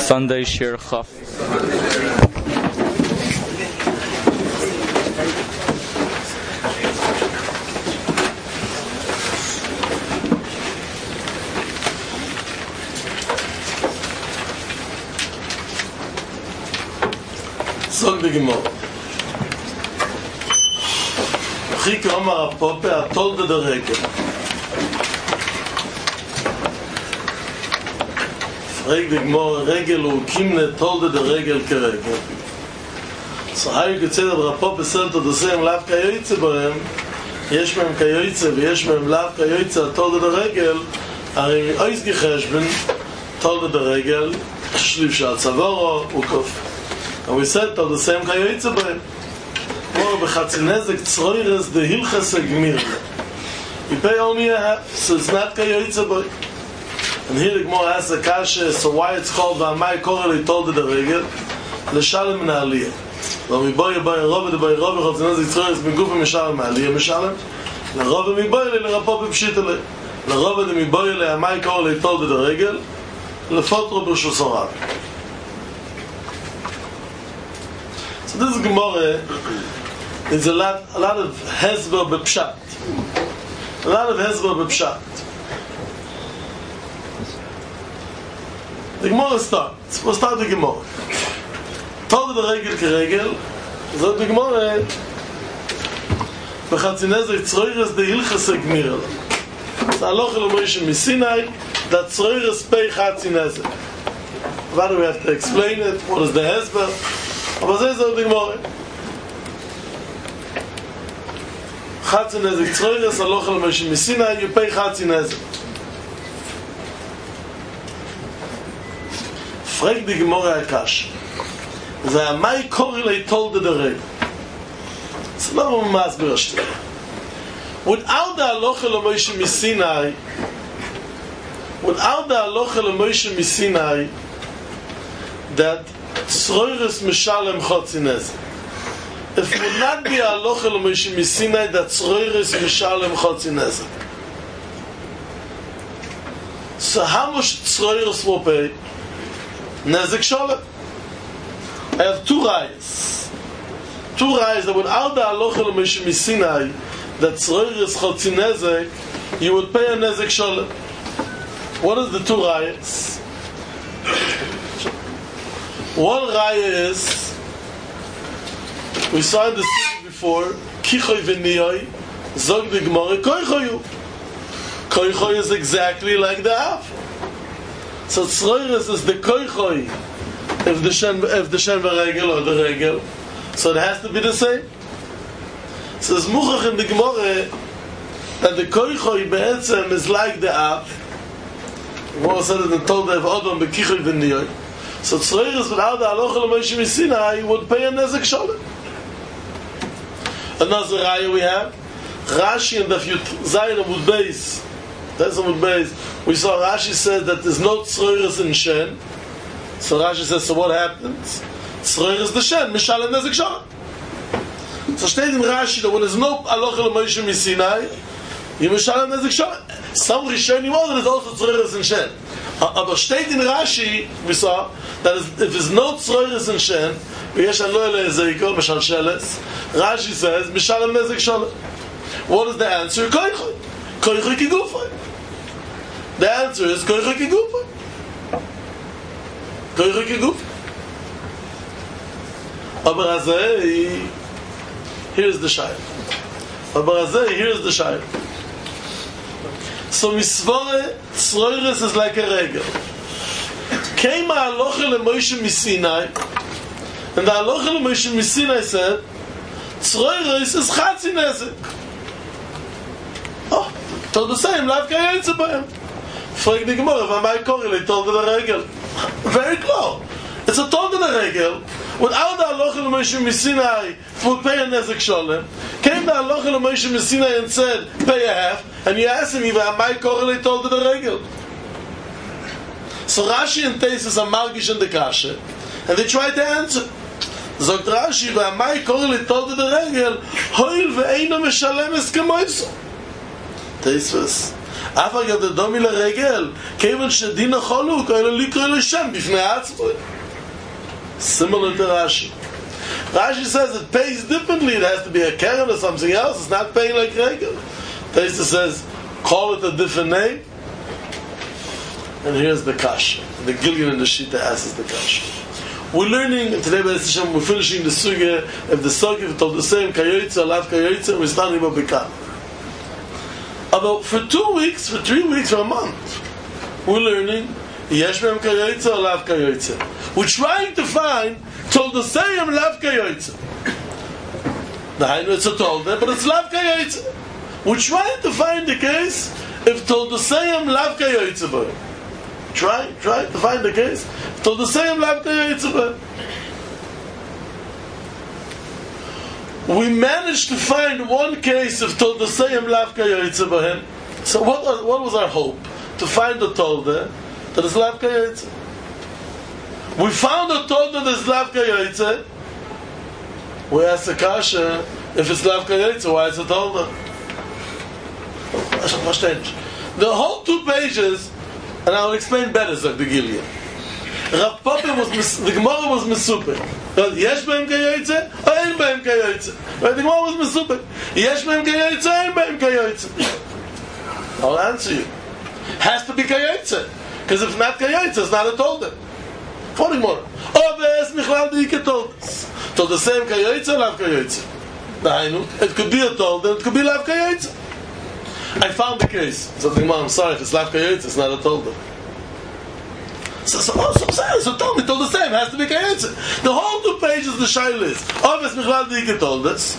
Sunday Shir Chaf. Sog de Gemara. Chik Omar Apope atolde de regel. Frag de Gemara regel u kimne tolde de regel keregel. So hay gezelt der Apope sagt der sem lav kayoytze boem. Yesh mem kayoytze ve yesh mem lav kayoytze tolde de regel. Ari eis gechashben tolde de regel. Shlif shal tzavoro u kof. And we said that the same kayoytze boem. More bechatzinezek tzroires de hilchase gmir. You pay only a half, so it's not kayoytze boem. And here the Gemara asks a kasha, so why it's called V'amai Koreli told the regel L'shalem min ha'aliyah. V'amiboye boye rove de boye rove chatzinezek tzroires migufe mishalem ha'aliyah mishalem L'rove miboye l'rapo b'pshitele L'rove de miboye l'amai Koreli told the regel L'fotro b'shusorav. So this Gemara is a lot of hezber b'pshat. A lot of hezber b'pshat. The Gemara starts. We'll start the Gemara. Told the regel keregel. So the Gemara Bechatzinezek tzroires de hilchase gmir. So Aloch el Moshe Misinai that tzroires pei chatzinezek. Why do we have to explain it? What is the hezber? Aber das ist auch die Gemara. Chatzinezek tzroires Aloch el Moshe Misinai you pei chatzinezek. Frag die Gemara Akash. V'amai Koreli told the regel. It's not a masber shtel. Without the halacha l'Moshe Misinai, that tzroires mishalem chotzinezek. If it would not be halacha l'Moshe Misinai that tzroires mishalem chotzinezek, so how much tzroires will pay? Nezek Sholem. I have two rayas that without the halacha l'Moshe Misinai that tzroires chotzinezek, you would pay a Nezek Sholem. What is the two rayas? One raya is, we saw in the story before, Kichoy v'niyoi, zog the Gemara, Koichoyu. Koichoy is exactly like the half. So tzroires is the koichoy if the shen v'regel or the regel. So it has to be the same. So it's muchach in the Gemara that the koichoy be'etzem is like the av. Gemara said it and told the Adam bekichoy v'niyoi. So tzroires without the halacha l'Moshe Misinai would pay a nezek sholem. Another raya we have Rashi and the Zayin Amud Beis. That's Amud Beis. We saw Rashi said that there's no tzroires in Shen. So Rashi says, so what happens? Tzroires the Shen, Mishalem Nezek Sholem. So steht in Rashi that when there's no halacha l'Moshe Misinai, you Mishalem Nezek Sholem. Some Rishonim know that there's also tzroires in Shen. But steht in Rashi, we saw that if there's no tzroires in Shen, Rashi says, Mishalem Nezek Sholem. What is the answer? Koichoy. Koichoy kigufay. The answer is Koichoy kigufay. Koichoy kigufay. Abarazei, here's the shayr. Here's the shayr. So misvore tzroires is like a regel. Came a halacha l'Moshe Misinai, and the halacha l'Moshe Misinai said, tzroires is chatzinezek. Oh, told the same, lav kayoytze boem. Frag the Gemara, V'amai Koreli told the regel. Very close. It's a told the regel. Without the halacha l'Moshe Misinai would pay a nezek sholem. Came the halacha l'Moshe Misinai and said, pay a half, and you asked me, V'amai Koreli told the regel. So Rashi and Teisus are margish in the kasha, and they try to answer. Zogt Rashi, V'amai Koreli told the regel, Hoil ve'eino meshalem es kemoiso. Teisus, אף אגב דומי לרגל, כיוון שדין החולוק, אלא לקרוא לשם בפני עצמו. Similar to Rashi. Rashi says it pays differently. It has to be a keren or something else. It's not paying like regel. Taisa says, call it a different name. And here's the kasha. The Gilyon and the Shita asks the kasha. We're learning, and today we're finishing the sugya, if the sugya told the same kayoytze, alav kayoytze, we're starting about Bekam. About for 2 weeks, for 3 weeks, for a month, we're learning Yesh Mem Kayoytze or Lav Kayoytze. We're trying to find told the same Lav Kayoytze. The Hainu it's a tolde, but it's Lav Kayoytze. We're trying to find the case if told the same Lav Kayoytze boy. Try to find the case if told the same Lav Kayoytze boy. We managed to find one case of told the same Lav Kayoytze boy. So what was our hope? To find the tolde that is Lav Kayoytze. We found a tolde that is Lav Kayoytze. We asked the kasha, if it's Lav Kayoytze, why is it tolde? The whole 2 pages, and I will explain better, said the Gilyon. Rav Papa the Gemara was mesupek. Yesh beim kayoytze, or ein beim kayoytze. The Gemara was mesupek. Yesh beim kayoytze, ein beim kayoytze. I'll answer you. Has to be kayoytze. Because if not kayoytze, it's not a tolde. For the Gemara. Oves michlal diike toldes. Told the same kayoytze, lav kayoytze. It could be a tolde, it could be lav kayoytze. I found the case. So the Gemara, I'm sorry, if it's lav kayoytze, it's not a tolde. So tell me, told the same, has to be kayoytze. The whole 2 pages, the shaila is Oves michlal diike toldes.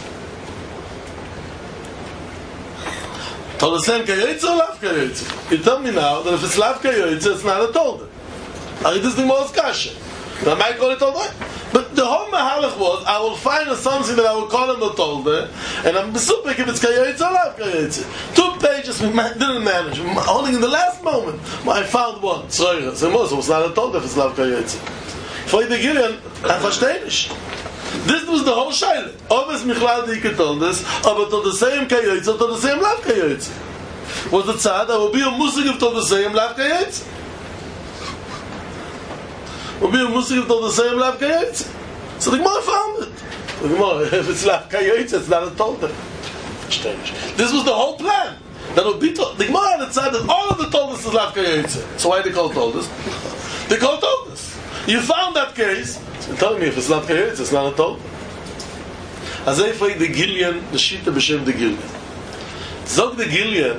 Told the same kayoytze or lav kayoytze? You tell me now that if it's lav kayoytze, it's not a tolde. I read this thing more as kasha. I might call it tolde. But the whole mahalach was, I will find something that I will call him a tolde, and I'm besupik if it's kayoytze or lav kayoytze. 2 pages we didn't manage. Only in the last moment, I found one. So it's not a tolde if it's lav kayoytze. For the Gilyon, I verstehe nicht. This was the whole shaila. Oves michlal diike toldes, aber to the same kayoytze, to the same lav kayoytze. Was the tzad, I will be a musik of to the same lav kayoytze. Will be a musik of to the same lav kayoytze. So the Gemara found it. The Gemara, if it's lav kayoytze, it's not a tolde. This was the whole plan. That would be the Gemara had said that all of the toldes is lav kayoytze. So why they call toldes? They call toldes. You found that case. Tell me if it's not kayoytze, it's not a tolde. As I find the Gilyon, the Shita b'shem the Gilyon. Zog the Gilyon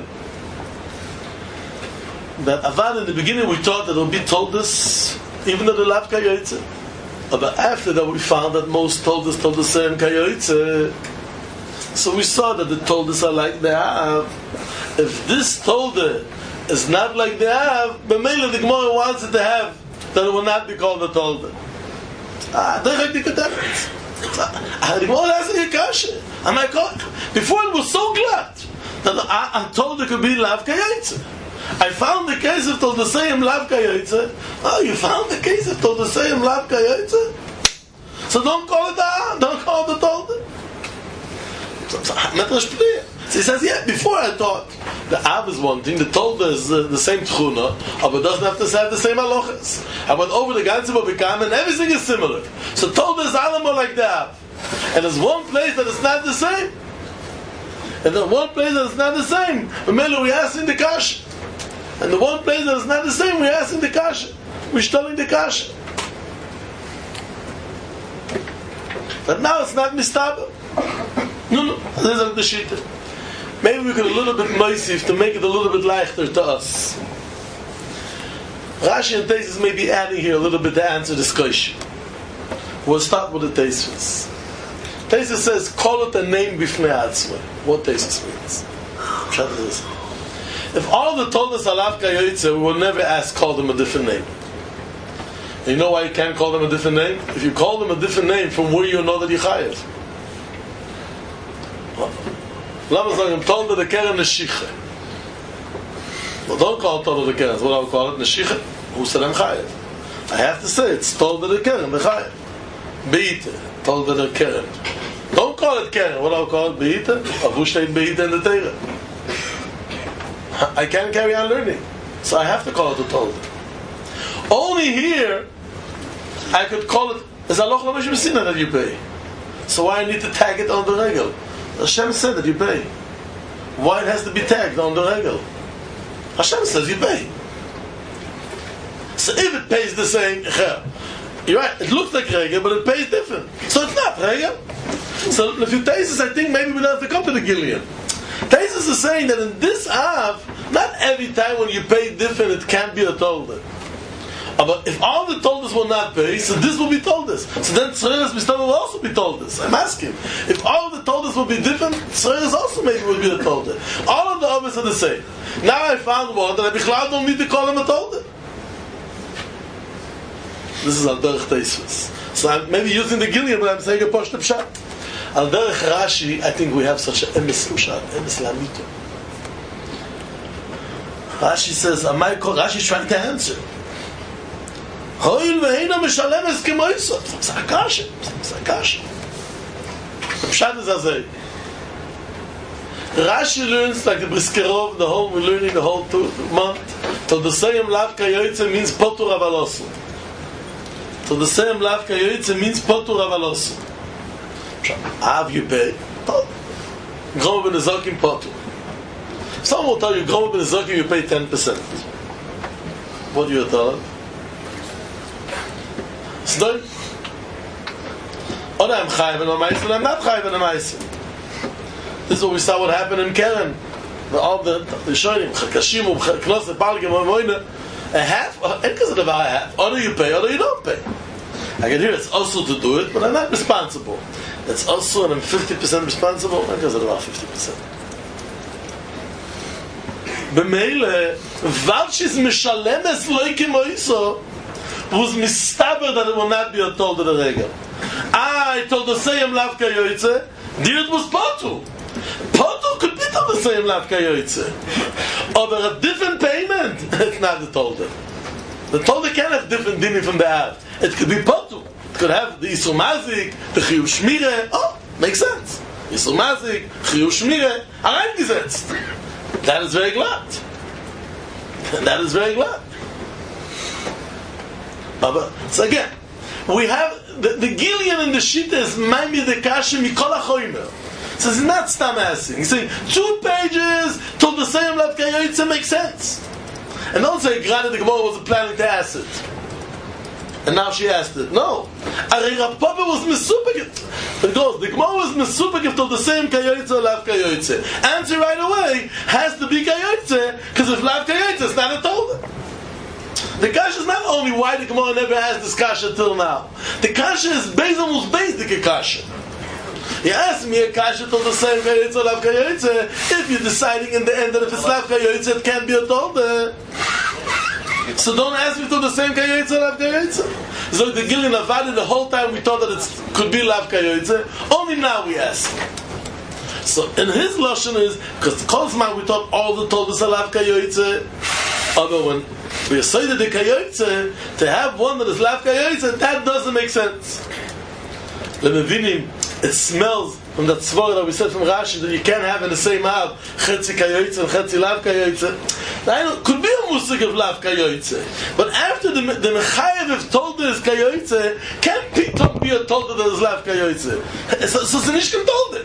that Avad in the beginning we thought that it would be toldes even though the lav kayoytze. But after that we found that most toldes told the same kayoytze. So we saw that the toldes are like they have. If this tolde is not like they have, but mainly the Gemara wants it to have, then it will not be called a tolde. The Gemara has a kasha. Before it was so glad that I told it could be lav kayoytze. I found the case of told the same lav kayoytze. Oh, you found the case of told the same lav kayoytze? So don't call it don't call it the tolde. So he says, yeah, before I thought the Av is one thing, the tolde is the same tchuna, but it doesn't have to have the same halachas. I went over the ganze Bekam and everything is similar. So tolde is animal like the Av. And there's one place that is not the same. And there's one place that is not the same. Remember, we asked in the kasha. And the one place that is not the same, we asked in the kasha. We're telling the kasha. But now it's not mistaba. No, this is the shita. Maybe we could a little bit moisif to make it a little bit leichter to us. Rashi and Taisus may be adding here a little bit to answer this question. We'll start with the Taisus. Taisus says, call it a name bifnei atzmai. What Taisus means? If all the toldes are lav kayoytze, we will never ask, call them a different name. And you know why you can't call them a different name? If you call them a different name, from where you know that you chayev. Lama sagen, tolde the keren neshiche. Well, don't call it tolde the keren. What I would call it, neshiche. Who said I'm chayev? I have to say, it's tolde the keren, the chayev. Beite, tolde the keren. Don't call it keren. What I would call it, beite. Of who steht beite in the Torah? I can't carry on learning. So I have to call it a Tolda. Only here, I could call it as Aloch L'Moshe Messina that you pay. So why I need to tag it on the regel? Hashem said that you pay. Why it has to be tagged on the regel? Hashem says you pay. So if it pays the same, you're right, it looks like regel, but it pays different. So it's not regel. So if you taste this, I think maybe we don't have to come to the Gilead. Taisus is saying that in this Av, not every time when you pay different, it can't be a Tolda. But if all the Toldas will not pay, so this will be Toldas. So then Tzreres Bistama will also be Toldas. I'm asking. If all the Toldas will be different, Tzreres also maybe will be a Tolda. All of the others are the same. Now I found one that I Bichlal don't need to call him a Tolda. This is Al Derech Taisus. So I'm maybe using the Gilead, but I'm saying a Poshta Pshat. Al Derech Rashi, I think we have such an emes Pshat, emes Lamito. Rashi says, Rashi is trying to answer. Hoil ve'ena mishalemes kemoisot. It's a kasha. It's a kasha. The Pshat is azay. Rashi learns like the Briskerov, we're learning the whole month. Till the same lav kayoytze means potur avalosu. Till the same lav kayoytze means potur avalosu. Av you pay. Groma ben Ezokim potur. Someone will tell you, Groma ben Ezokim you pay 10%. What do you tell them? Or I'm chayiv and I'm not chayiv and This is what we saw what happened in Keren. All the shoyim, chakashim, knos, palgim, moine, a half, and because of a half. Or you pay, or you don't pay. I can hear it's also to do it, but I'm not responsible. It's also, and I'm 50% responsible, and because of about 50%. B'meile, v'alshis mishalemes loikim oiso, was mistaber that it will not be a Tolda the regel. I told the same Lavka Yoitze, it was Potu. Potu could be told the same Lavka Yoitze. Over a different payment, it's not the Tolda. The Tolda can have different dinim from the Av. It could be Potu. It could have the Yisur Mazik, the Chiyuv Shmire. Oh, makes sense. Yisur Mazik, Chiyuv Shmire, hereingesetzt. That is very glad. That is very glad. So again, we have the Gilead and the Shita is Maimi the Kasha Mikol HaChoymer. So it's not Stam asking. He's saying 2 pages till the same Lav Kayoytze makes sense. And don't say Grada the Gemara wasn't planning to ask it. And now she asked it. No. Ari Rav Papa was Mesupik. It goes, the Gemara was Mesupik till the same Kayoytze or Lav Kayoytze. Answer right away has to be Kayoytze, because if Lav Kayoytze is not a Tolda. The kasha is not only why the Gemara never has this kasha till now. The kasha is based on what's basic kasha. You ask me a kasha till the same kayotze or lav kayotze, if you're deciding in the end that if it's lav kayotze, it can't be a tolda. So don't ask me till the same kayotze or lav kayotze. So the Gilead Avadi, the whole time we thought that it could be lav kayotze, only now we ask. So in his lashon is, because the Kolzman we thought all the toldas are lav kayotze, although when we say that the kayoytze, to have one that is lav kayoytze, that doesn't make sense. The Mevinim, it smells from that svara that we said from Rashi that you can't have in the same Av chetzi kayoytze and chetzi lav kayoytze. Now, could be a musik of lav kayoytze, but after the mechayev of tolda is kayoytze, can't be a tolda that is lav kayoytze. So it's nicht tolda.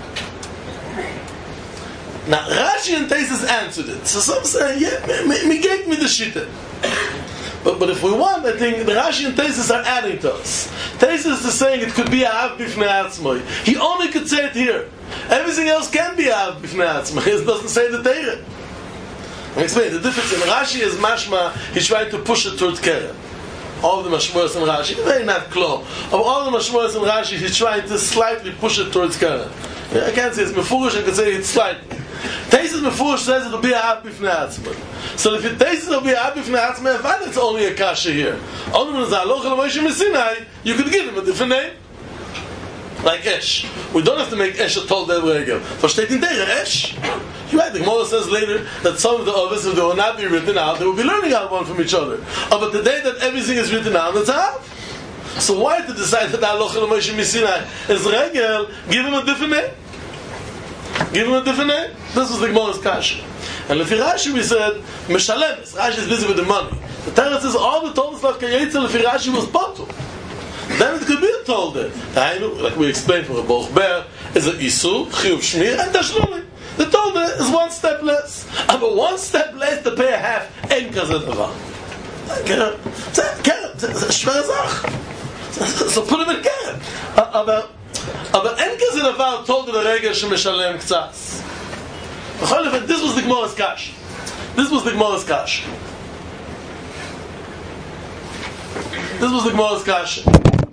Now, Rashi and Taisus answered it. So some say, yeah, me gave me the shita. But if we want, I think the Rashi and Taisus are adding to us. Taisus is saying it could be a Av Bifnei Atzmoi. He only could say it here. Everything else can be a Av Bifnei Atzmoi. It doesn't say the Teirah. I'm explaining the difference in Rashi is mashma, he's trying to push it towards Keren. All the mashmoras in Rashi, very not close. Of all the mashmoras in Rashi, he's trying to slightly push it towards Keren. I can't say it's mefurish, I can say it's slightly. Taisus Mefurish says it'll be a Av Bifnei Atzmoi. So if it Taisus it'll be a Av Bifnei Atzmoi, if it's only a kasha here. Only when it's Aloch L'Moshe Messinai, you could give him a different name. Like Esh. We don't have to make Esh a Tolda regel. Versteht in Teirah, Esh. You're right, the Gemara says later that some of the others, if they will not be written out, they will be learning out one from each other. But the day that everything is written out, it's Av. So why to decide that Aloch L'Moshe Messinai is regel, give him a different name? Give him a different name? This was the Gemara's kasha. And Lefi Rashi we said, Meshalemes, Rashi is busy with the money. The Teretz says all the Toldos Lav Kayetze Lefi Rashi was bottled. Then it could be a Tolde. Like we explained for a Boch Ber, is an Isu, Chiyuv Shmir, and Tashluli. The Tolde is one step less. But one step less to pay a half, ain't Kazet Avar. Schwere Sache. So put him in Keren. Aber אין כזה דבר Tolde the Regel שמשלם קצת. בכל אופן, this was the Gemara's Kash. This was the Gemara's Kash. This was the Gemara's Kash.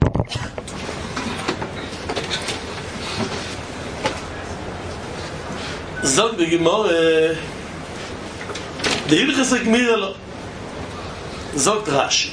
Zog the Gemara, the Hilchas Gemira Zog Rashi.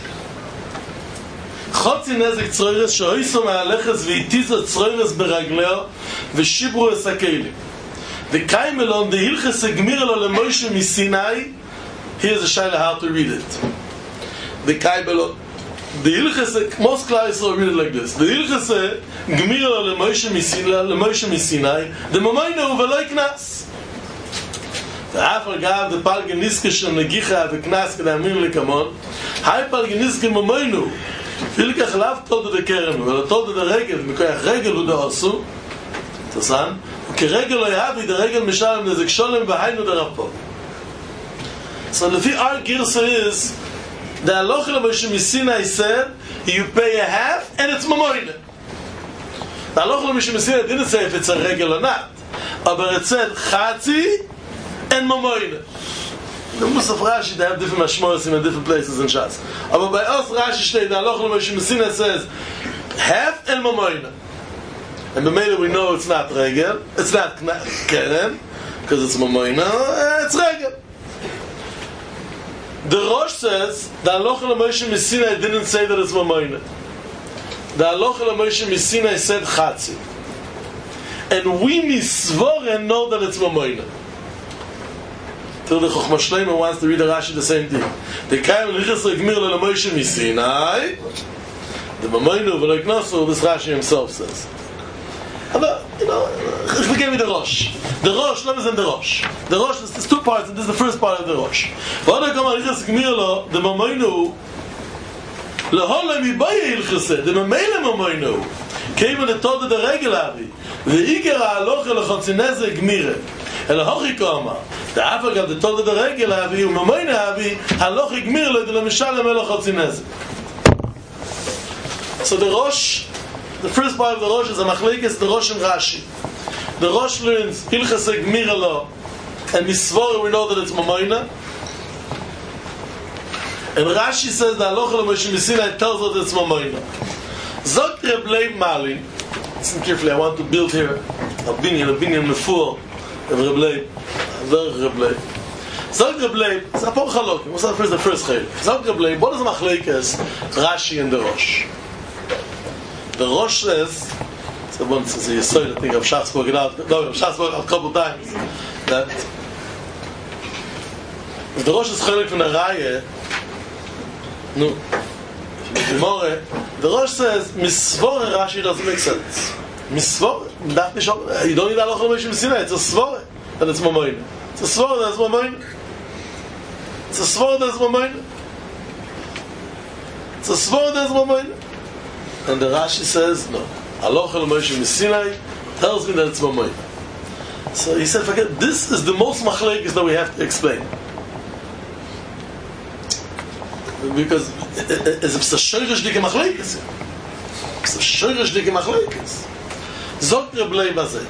חוצי נזק צרוירס שאויסו מהלכס ואיטיזו צרוירס ברגלeo ושיברו את הכלים. וקיימלון the Hilchas Gemira לו למוישה מסיני. Here's a shayla how to read it. The Kaibelon, the Hilchas, most class will read it like this. The Hilchas Gemira le Moshe Misinai, the Mamayno v'lo Knas. The Afar Gav, the Palganiska shel Negicha v'Knas k'damim lekamon. Hai Palganiska Mamayno. Vilkach lav told the Keren, v'lo told the Regel, mikoyach Regel u'da osu. Tasan. U'keregel lo yavi, the Regel mishalem nezek sholem v'hainu the Rav. So the our girsa is the halacha Moshe Misinai said you pay a half and it's mamoyne. The halacha Moshe Misinai didn't say if it's a regel or not, but it said chatzi and mamoyne. The Musaf Rashi they have different mashmoros in different places in Shas. But by us Rashi state the halacha Moshe Misinai says half and mamoyne. And b'meila we know it's not regel, it's not keren because it's mamoyne, it's regel. The Rosh says the halacha Moshe Misinai didn't say that it's mamoyne. The halacha Moshe Misinai said chatzi, and we misvoren know that it's mamoyne. Till the Chochma Shleima wants to read the Rashi the same thing. The Kaim Lichas Gemira le Moshe Misinai, the mamoyne v'lo Knaso. This Rashi himself says. But we gave me the Rosh. The Rosh, let me send the Rosh. The Rosh is two parts, and this is the first part of the Rosh. V'ada kama Lichas Gemira the mamoyne lehola mibaye ilchase the mamele mamoyne came in the told the regel avi the ikera halacha lechotzineze Gemira elahochi kama the afag of the told the regel avi u'mamoyne avi halacha Gemira le mishalem elachotzineze. So the Rosh, the first part of the Rosh is a machlekes the Rosh and Rashi. The Rosh learns Hilchas Gemira lo, and Misvor we know that it's mamoyne. And Rashi says the halacha Moshe Misinai tells us that it's mamoyne. Zok Reb Leib Malin. Listen carefully. I want to build here a binyan mefur of Reb Leib. Reb Leib. Zok Reb Leib. It's a por chalokim. What's the first chayil? Zok Reb Leib. What is the machlekes Rashi and the Rosh? The Rosh says, so once as a Yisrael, I think I've Shach spoken out. No, I've Shach spoken out a couple of times. That if the Rosh is chalik from the Raya, no, the Rosh says Misvore Rashi doesn't make sense. Misvore, you don't need halacha Moshe Misinai. It's a svore and it's mamoyne. It's a svore that's mamoyne. It's a svore that's mamoyne. It's a svore that's mamoyne. And the Rashi says, no. Halacha Moshe Misinai tells me that it's mamoyne. So he said, forget, this is the most machlekes that we have to explain. Because it's a shoyrish dike machlekes. It's a shoyrish dike machlekes. Zok Reb Leib hazeh.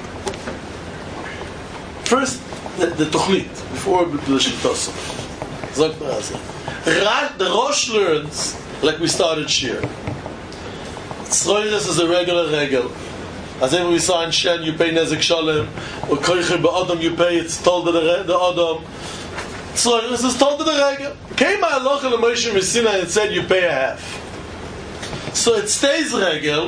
First, the Tochnit, before the Shiltoso. Zok hazeh. The Rosh learns, like we started Shir. Tzroiris is a regular regel. As ever we saw in Shen, you pay Nezek Shalem, or Koicher Ba'adam, you pay, it's told to the Adam. Tzroiris is told to the regel. Came halacha Moshe Misinai and said you pay a half. So it stays regel,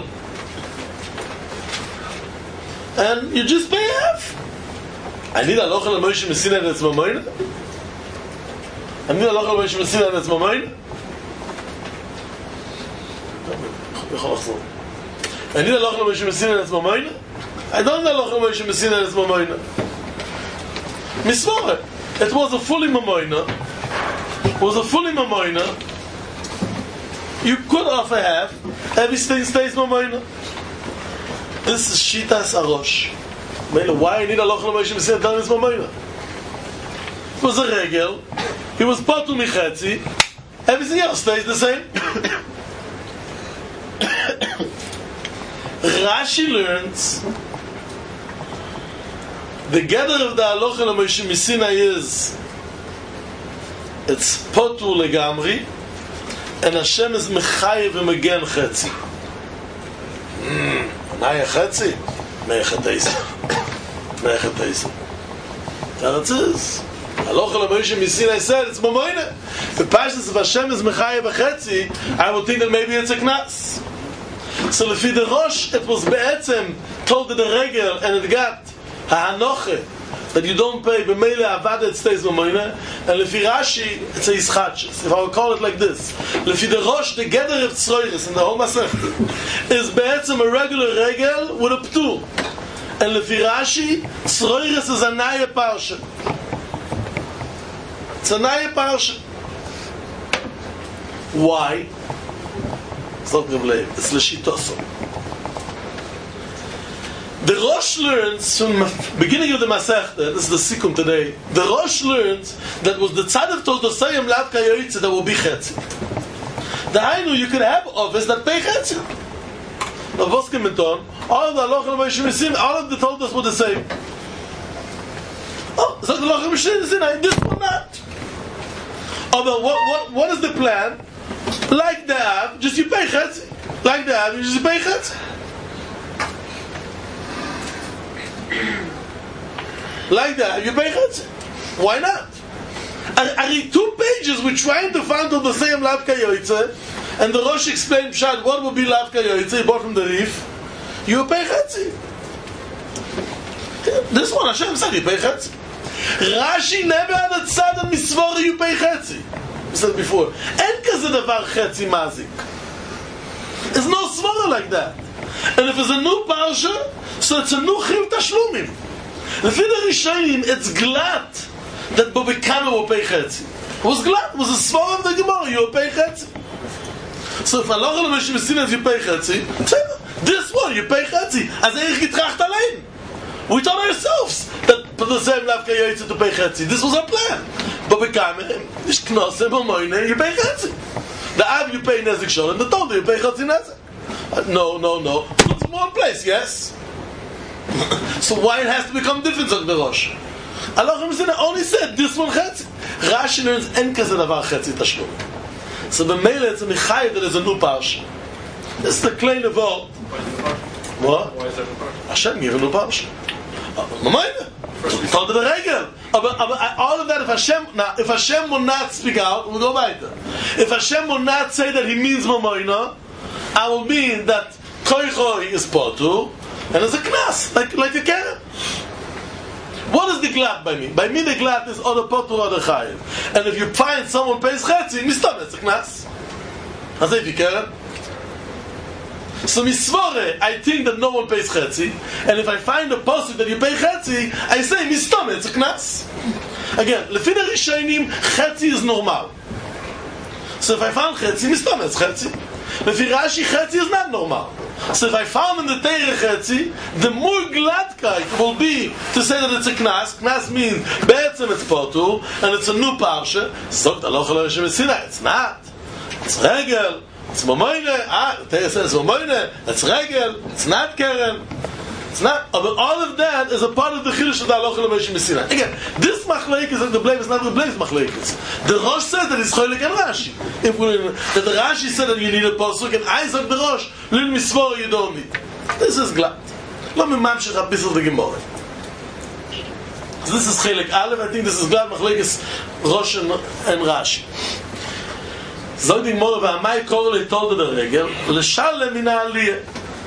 and you just pay a half. I need halacha Moshe Misinai that's mamoyne. I need halacha Moshe Misinai that's mamoyne. I need halacha Moshe Misinai that's mamoyne. I don't need halacha Moshe Misinai that's mamoyne. Misvore. It was a fully mamoina. You could offer half. Everything stays mamoina. This is Shitas Arosh. Why I need a lochel Moshe Messina telling this mamoina? It was a regel. He was patul michetzi. Everything else stays the same. Rashi learns the gather of the halacha Moshe Messina is it's patul legamri, and Hashem is mechayev v'megen chetzi. Naya chetzi, mechateisa. That's it. Halacha Moshe Messina said it's mamoina. The pashas of Hashem is mechayev v'chetzi. I would think that maybe it's a knas. So lefi the Rosh, it was be'etzem told the regel, and it got ha'anoche that you don't pay b'meile avada, it stays mamoina. And lefi Rashi, it's a ischatches. If I would call it like this, lefi the Rosh, the gather of tzroiris in the whole masechta is be'etzem a regular regel with a ptur. And lefi Rashi, tzroiris is a naya parsha. It's a naya parsha. Why? It's not Revlev, it's Leshitoso. The Rosh learns from the beginning of the Masechta, this is the Sikkum today, the Rosh learns that was the Tzaddik Toldosayim Lav Kayoyitze that will be Chetzi. The Hainu, you could have office that pay Chetzi. Now, what's coming on? All of the Halacha Moshe Messina, all of the told us what the same. Oh, so the Halacha Moshe Messina, this one not. Although, what is the plan? Like the Av, just you pay Chetzi. Like the Av, you just pay Chetzi. Like that, you pay Chetzi. Why not? I read 2 pages, we're trying to find out the same Lav Kayoytze, and the Rosh explained Pshat, what would be Lav Kayoytze, he bought from the Rif. You pay Chetzi. This one, Hashem said, you pay Chetzi. Rashi never had a tzad of misvora, you pay Chetzi. We said before, אין כזה דבר Chetzi mazik. There's no svora like that. And if it's a new parsha, so it's a new chiv tashlumim. Lefi the Rishonim, it's glad that Bobekama will pay Chetzi. It was glad, it was a svara of the Gemara, you will pay Chetzi. So if Allah Moshe Messina you pay Chetzi, this one you pay Chetzi. As Erich getracht allein. We told ourselves that the same Lav Kayoytze to pay Chetzi. This was our plan. Bobekama, ish knose, Bomoine, you pay Chetzi. The Av you pay Nezik Shol, and the Tolda you pay Chetzi Nezik. No. It's in one place, yes? So why it has to become different, Zog the Rosh? Allah only said this one Chetzi. Rashi learns en kaze davar Chetzi tashlum. So the Mele it's a Michayev that is a new parsha. This is the claim of all. What? Why is that a parsha? Hashem gave a new parsha. Mamayne. He told the regel. All of that, if Hashem will not speak out, we'll go weiter. If Hashem will not say that he means Mamayne, I will mean that Koichoi is Potu, and it's a knas, like a keren. What is the glad by me? By me the glad is other Potu or other Chayiv. And if you find someone pays Chetzi, mistam, it's a knas. As if you keren. So misvore, I think that no one pays Chetzi, and if I find a posuk that you pay Chetzi, I say mistam, it's a knas. Again, lefi the Rishonim, Chetzi is normal. So if I found Chetzi, mistam, it's Chetzi. Lefi Rashi, Chetzi is not normal. So if I found in the Teire Chetzi, the more gladkeit will be to say that it's a knas. Knas means be'etzem it's potu, and it's a new parsha. Sogt Halacha Moshe Messina, it's not. It's regel. It's mamoine. The Teire says mamoine. It's regel. It's not keren. It's not. But all of that is a part of the chiddush of the Halacha Moshe Messina. Again, this machlekes and the blame is not the blame machlekes. The Rosh said that it's cholik and Rashi. That the Rashi said that you need a pasuk, and I said the Rosh, lil misvor you don't need. This is glad. Let me mamshech a bit of the Gemara. This is cholik Aleph. I think this is glad machlekes Rosh and Rashi. Zog the Gemara v'amai korele told the regel l'shalem min ha'aliyah.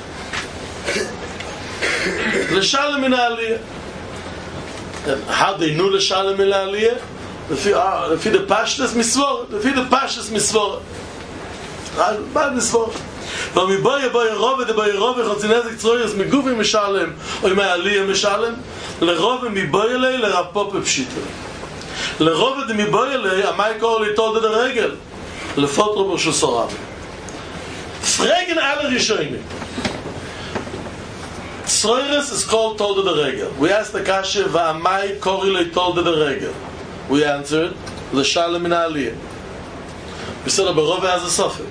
L'shalem min ha'aliyah. And how they knew l'shalem min ha'aliyah? Lefi the pashtas misvor. Lefi the pashtas misvor. Bad misvor. ומבוי רובד ובוי רובד חצי נזק צרויס מגופי משלם או מהעלייה משלם לרובד מבוי אלי לרפו בפשיטו. לרובד מboyle, amai kol litol de regel. לפוטרו ברשות סורבי. Fragen alle Rishonim. Tzroires is called tolde de regel. We asked the kasha, va'amai korile tolde de regel. We answered, l'shalem min ha'aliyah. We said, but Rove has a suffix.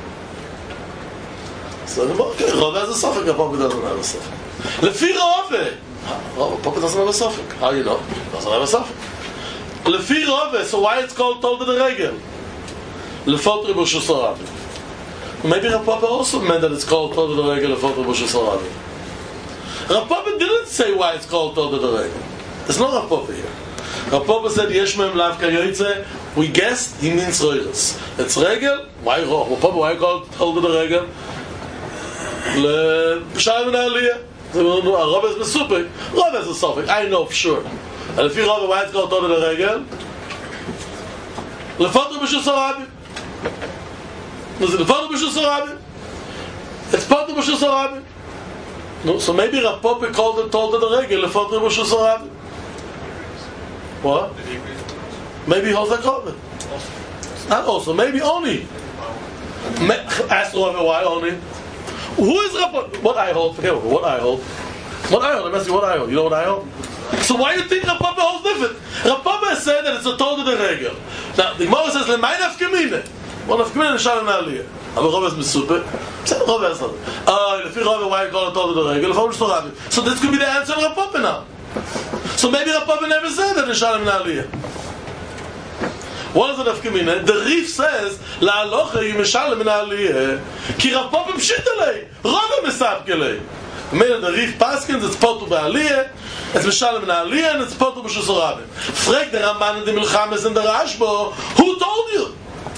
So, okay, Rove has a suffix, but Papa doesn't have a suffix. Lefi Rove! Papa doesn't have a suffix. How do you know? Doesn't have a suffix. Lefi Rove, so why it's called tolde de regel? Lefotri b'shus harabi. Maybe Rav Papa also meant that it's called tolde de regel lefotri b'shus harabi. Rav Papa didn't say why it's called tolde de regel. There's no Rav Papa here. Rav Papa said yesh mehem lav kayoytze. We guessed he means roiros. It's regel. Why Rav Papa? Why called tolde de regel? L'shalem min ha'aliyah. Rav is mesupik. Rav has a suffix. I know for sure. And if you Rav, why it's called tolde de regel? Lefotri b'shus harabi. It's part of B'shus Harabi. No, so maybe Rav Papa called it tolde de regel lefotri b'shus harabi. What? Maybe he holds that comment. Not also, maybe only. Ask Rav why only. Who is Rav Papa? What I hold? Forget what I hold. What I hold? I'm asking what I hold. You know what I hold? So why do you think Rav Papa holds different? Rav Papa said that it's a tolde de regel. Now the Gemara says le'may nafkamine. One of Kmin and Shalom Aliyah. Aber Rove is Mesupe. Said Rove has not. If you Rove, why you call it tolde de regel? So this could be the answer of Rav Papa now. So maybe Rav Papa never said that in Shalom Aliyah. What is it of Kmin? The Rif says, La'alocha you Meshalem min Aliyah. Ki Rav Papa Pshitalei. Rove Mesapkelei. Meaning the Rif Paskins, it's potu be'aliyah, it's Meshalem min Aliyah, and it's potu b'shus harabi. Frag the Ramban and the Milchames and the Rashbo, who told you?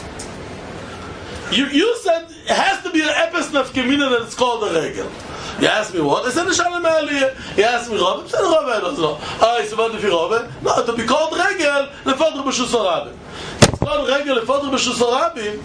You said it has to be an epis nafkamina that it's called a regel. You asked me what? I said Shalom Aliyah. You asked me Rove. I said Rove. I don't know. I said what if you Rove? No, to be called regel lefotri b'shus harabi. It's called regel lefotri b'shus harabi.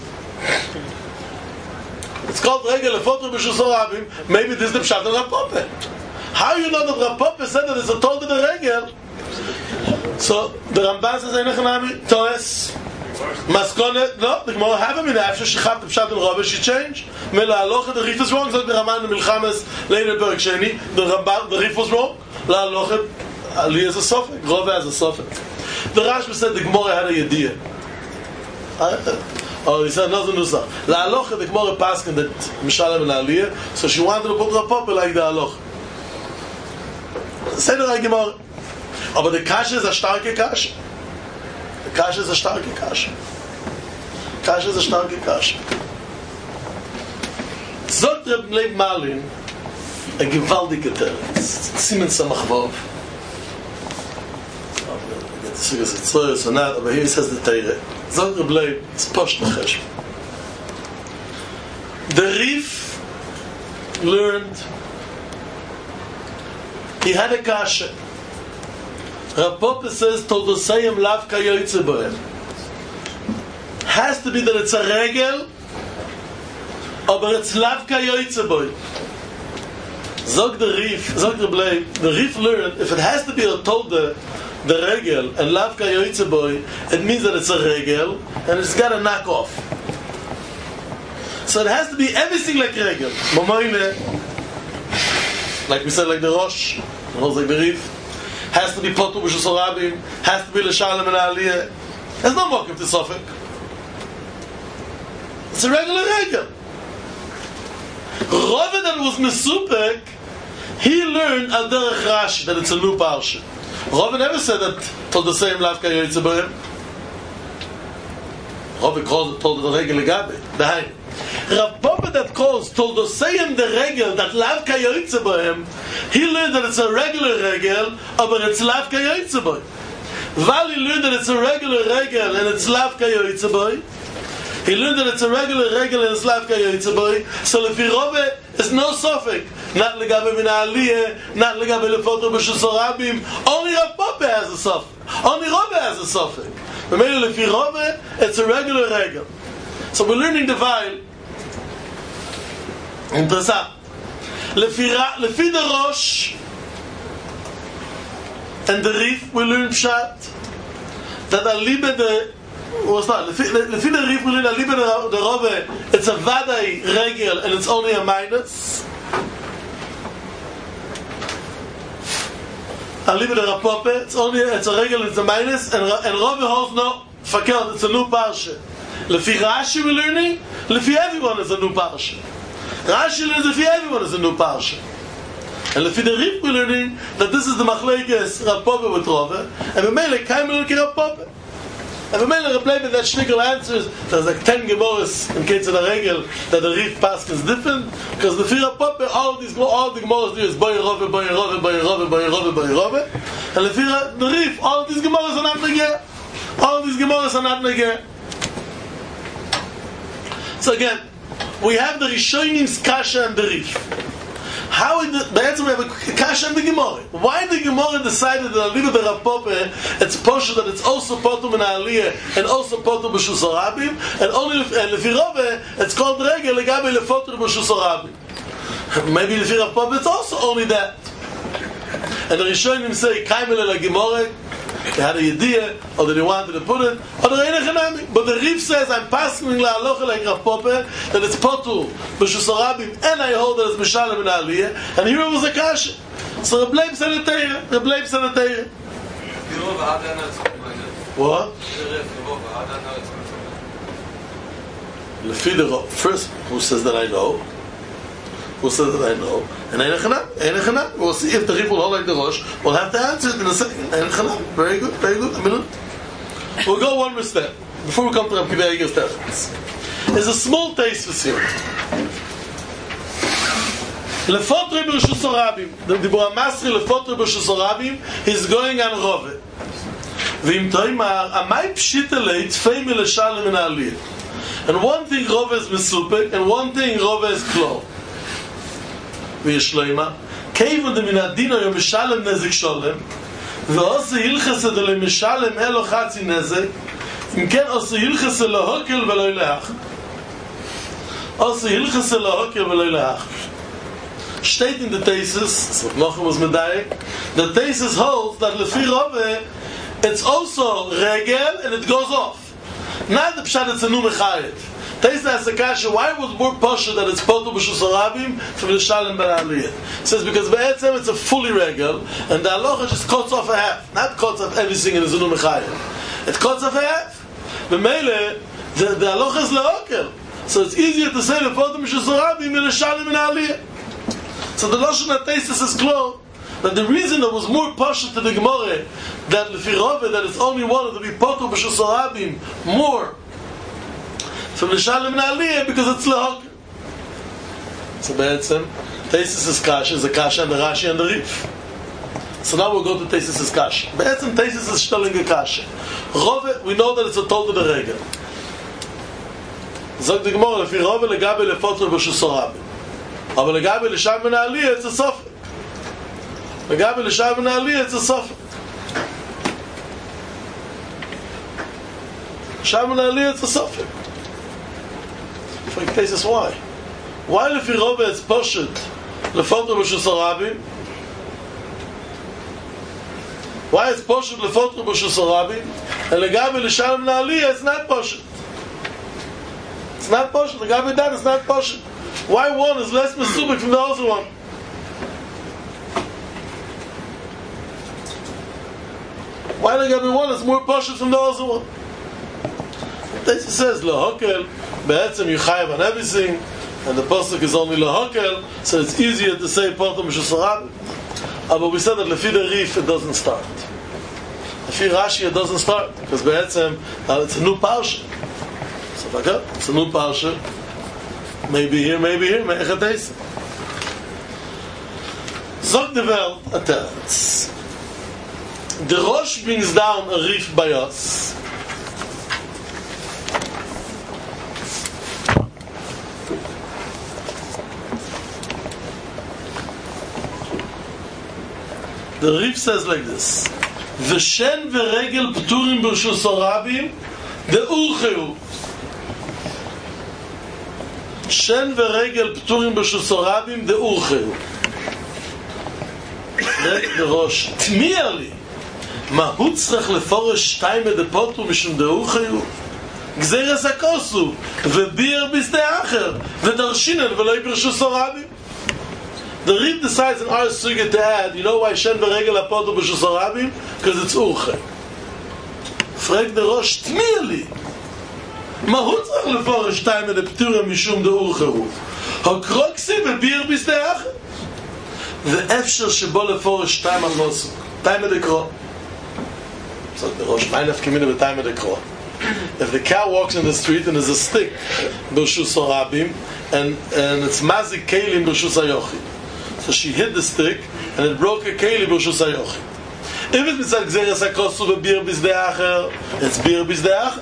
It's called regel lefotri b'shus harabi. Maybe this is the pshat of Rav Papa. How you know that Rav Papa said that it's a tolde de regel? So the Ramban says Einachanami Toes. Maskone, no, the Gemara have him in after she had the pshat and Rove, she changed. Mela alocha, the Rif is wrong. So the Raman and Milchames later Berg Sheni, the Ramban, the Rif was wrong. La alocha, Ali is a suffix, Rove has a suffix. The Rashba said the Gemara had a yediyah. Oh, he said nothing nusach. La alocha, the Gemara paskin that Mishalem and Aliyah, so she wanted to put Rav Papa like the alocha. Say the right Gemara. Aber the kasha is a starke kasha. Kasha is a starke kasha. Kasha is a starke kasha. Zot Reb Leib Malin a gewaltige Teretz. Simen Samachvov. I get to see if it's true or not, but here it says the Teire. Zot Reb Leib, it's posh nechesh. The Rif learned he had a kasha. Rav Papa says, Toldosayim lav kayoytze bohem. Has to be that it's a regel, but it's lav kayoytze bohem. Zog the Rif, Zog the Blei, the Rif learned, if it has to be a tolde, the regel, and lav kayoytze bohem, it means that it's a regel, and it's got to knock off. So it has to be everything like regel. Momoyle, like we said, like the Rosh, like the Rif. Has to be potu b'shus harabi, has to be l'shalem min ha'aliyah. There's no mokum to suffix. It's a regular regel. Rove that was mesupek, he learned al derech Rashi that it's a new parsha. Rove never said that told the same lav kayoytze bohem. Rove told the regel legabe. Behind. Rav Papa that calls told the same the regel that lav kayoytze bohem. He learned that it's a regular regel, but it's lav kayoytze bohem. Vali learned that it's a regular regel and it's lav kayoytze bohem. He learned that it's a regular regel and it's lav kayoytze bohem. So if Rove is no suffix, not legabe min ha'aliyah, not legabe lefotri b'shus harabim. Only Rav Papa has a suffix. Only Rove has a suffix. But maybe if Rove, it's a regular regel. So we're learning the Weil. Interessant. Lefi the Rosh and the Rif, we learn Pshat that alibe the what's not the Rif Mulin alibe the Rove, it's a vadai regel and it's only a minus. Alibe the Rapope, it's a regel, it's a minus, and Rove holds no fakir, it's a new parsha. Lefi Rashi we're learning, lefi everyone is a new parsha. Rashi learns lefi everyone is a new parsha. And lefi the Rif we're learning that this is the machlekes Rapope with Rove, and the mele kaimel ki Rapope. And the mele reply with that Shnikel answers, there's like 10 Gemaras in case of the regel that the Rif pask is different, because the Fira Pope, all the Gemaras do is Boy Rove, Boy Rove, Boy Rove, Boy Rove, Boy Rove, and the Fira, the Rif, all of these Gemaras are not negeh. All of these Gemaras are not negeh. So again, we have the Rishonim's Kasha and the Rif. How in the answer we have a Kasha and the Gemara. Why the Gemara decided that Aliva the Rapope, it's posher that it's also potum in Aliyah and also potum b'shus harabim, and only lefi Rove it's called regel legabe lefoter b'shus harabim. Maybe lefi Rapope it's also only that. And the Rishonim say kaimel el Gemara. They had a idea, or they wanted to put it, or they ain't. But the Rif says, I'm passing la halacha like Rav Pope, that it's potur b'shus harabim, and I hold that it's mishalem in Aliyah, and here it was a kasha. So the blame said the Teira. What? First, who says that I know? Who says that I know? And Ein Echanam. We'll see if the Rif will hold like the Rosh. We'll have to answer it in a second. Ein Echanam. Very good. A minute. We'll go one more step before we come to Rav Kiva Eiger's evidence. There's a small taste for here. Lefotre b'reshus harabim. The Dibur HaMasri lefotre b'reshus harabim is going on Rove. V'im toimar amay pshita lei tfei mileshalem in Aliyah. And one thing Rove is mesupek, and one thing Rove is klo. וישלמה כיוון דמן הדין היום משלם נזק שולם ועושה הלחסה דלי משלם אלו חצי נזק אם כן עושה הלחסה להוקל ולא להחל steht in the thesis the thesis holds that lefi Rove it's also regel and it goes off not the pshat it's a nu mechayet. Taisa has a kasha, why was more posher that it's potu b'shus harabim from the Shalom ben Aliyah? It says because be'etzem it's a fully regel, and the halacha just cuts off a half, not cuts off everything in the Zunu Mechayim. It cuts off a half. The mele, the halacha is le'okel. So it's easier to say the potu b'shus harabim in the Shalom ben Aliyah. So the Lashon HaTesis is clear that the reason there was more posher to the Gemara that lefi Rove that it's only one to be potu b'shus harabim more from the Shalom and Aliyah because it's lahok. So be'etzem, Teisis' kasha is a kasha and the Rashi and the Rif. So now we'll go to Teisis' kasha. Be'etzem, Teisis is stelling a kasha. Rove, we know that it's a total the regel. Zog the Gemara, lefi Rove legabe lefotre b'shus harabim. Aber legabe l'Shalom and Aliyah, it's a sofek. Legabe l'Shalom and Aliyah, it's a sofek. Shalom and Aliyah, it's a sofek. For cases why? Why lefi Rove it's poshet lefotre b'shus harabim? Why it's poshet lefotre b'shus harabim? And legabe l'Shalom and Aliyah it's not poshet. It's not poshet. Legabe that it's not poshet. Why one is less mesubik from the other one? Why legabe one is more poshet from the other one? It says lahokel. Be'etzem you chayav on everything, and the pasuk is only lahakel, so it's easier to say potum b'shus harabim. But we said that lefi the Rif it doesn't start. Lefi Rashi it doesn't start because be'etzem it's a new parsha. So okay, it's a new parsha. Maybe here, me'echateis. Zog the Welt a teretz. The Rosh brings down a Rif bayos. The Rif says like this: V'shen v'regel p'turim b'reshus harabim de'urcheu. Shen v'regel p'turim b'reshus harabim de'urcheu. The Rosh Tmiya li מה הוא צריך לפורש שתיים מדפוטו משום דאו חיו? גזירס הקוסו וביר בשדה אחר ודרשינן ולא יפרשו סורבים. The Rif decides in our suga to add, you know why Shen Beregel apoto b'shus Arabim? Because it's Urche. Frag the Rosh, tmir li. Ma hu tzach leforish time in the Ptura mishum de Urche hu. Hokroksi bebir bisde acher. The efshel shebo leforish time al-Mosuk. Time of the Kro. So the Rosh, mein efkemine b'time of the Kro. If the cow walks in the street and there's a stick b'shus Arabim and it's mazik kelim b'shus Ayochim. So she hit the stick and it broke a keli b'shus hayochim. If it's mitzad gzeres hakosu v'bir bizde acher, it's bir bizde acher.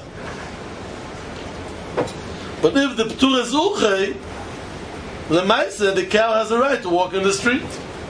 But if the ptur is urchei, lemaisa, the cow has a right to walk in the street.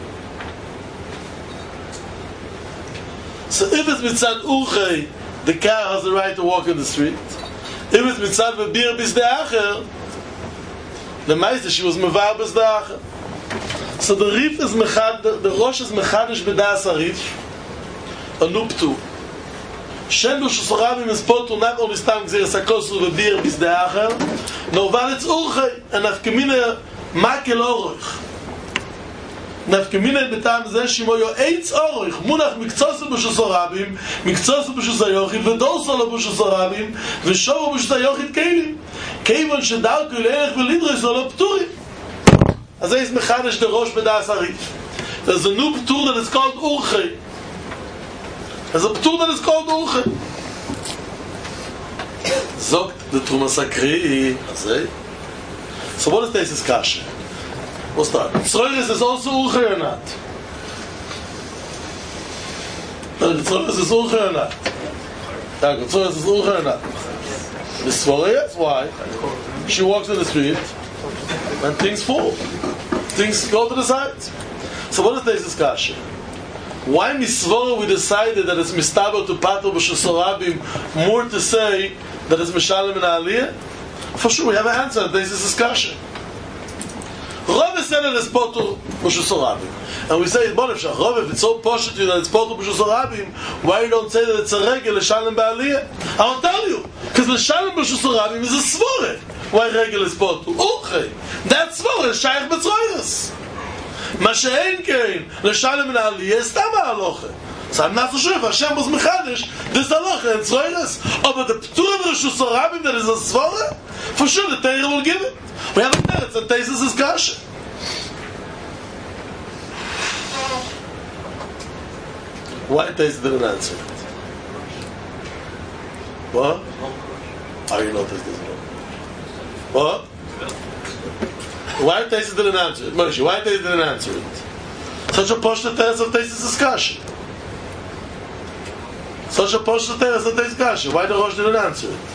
So if it's mitzad urchei, the cow has the right to walk in the street. If it's mitzad v'bir bizde acher, lemaisa, she was mevar bizde acher. So the Rif is mechad, the Rosh is mechadish b'das Arif, a nuptu. Shen b'shus Arabim is potu not only stam gzeres hakosu v'bir bizde acher, no but it's urchei, and nafkemina makel oroich. Nafkemina b'tam zeh shimo yo eitz oroich, munach mikzosu b'shus Arabim, mikzosu b'shus hayochid, v'dosolo b'shus Arabim, v'shovo b'shus hayochid kelim. Kevon shedalku le'erech v'lidroi solo pturim. As is mechanish the Rosh b'das Arif. There's a new ptur that is called Urche. There's a ptur that is called Urche. Zogt the Trumas Akri. So what is this kasha? What's that? Tzroiris is also Urche or not? Tzroiris is Urche or not? Tzroiris is Urche or not? The Svore, yes, why? She walks in the street and things fall. Things go to the sides. So what is this discussion? Why Misvora we decided that it's Mistabo to Pato b'shus Arabim more to say that it's Mishalem and Aliyah? For sure we have an answer to this discussion. Rov said that it's Pato b'shus Arabim. And we say, if it's so positive that it's Pato b'shus Arabim, why you don't say that it's a regel L'shalem b'Aliyah? I'll tell you. Because L'shalem b'shus Arabim is a Svore. Why regel is Pato? Okay. That's Svore, Shaykh B'tzroiris. Mashe'en kein, L'shalem and Aliyah, is Tama Aloche. So I'm not so sure if Hashem was Mechadish, this Aloche and Tzroiris. Oh, but the Ptur of Rishus Arabim that is a Svore, for sure the Torah will give it. We have a teretz and Teisus is Kasha. Why Teisus didn't answer it? What? How you know Teisus didn't? What? Why Teisus didn't answer it? Moshe, why Teisus didn't answer it? Such a poshta teres of Teisus discussion. Such a poshta teres of Teisus discussion. Why the Rosh didn't answer it?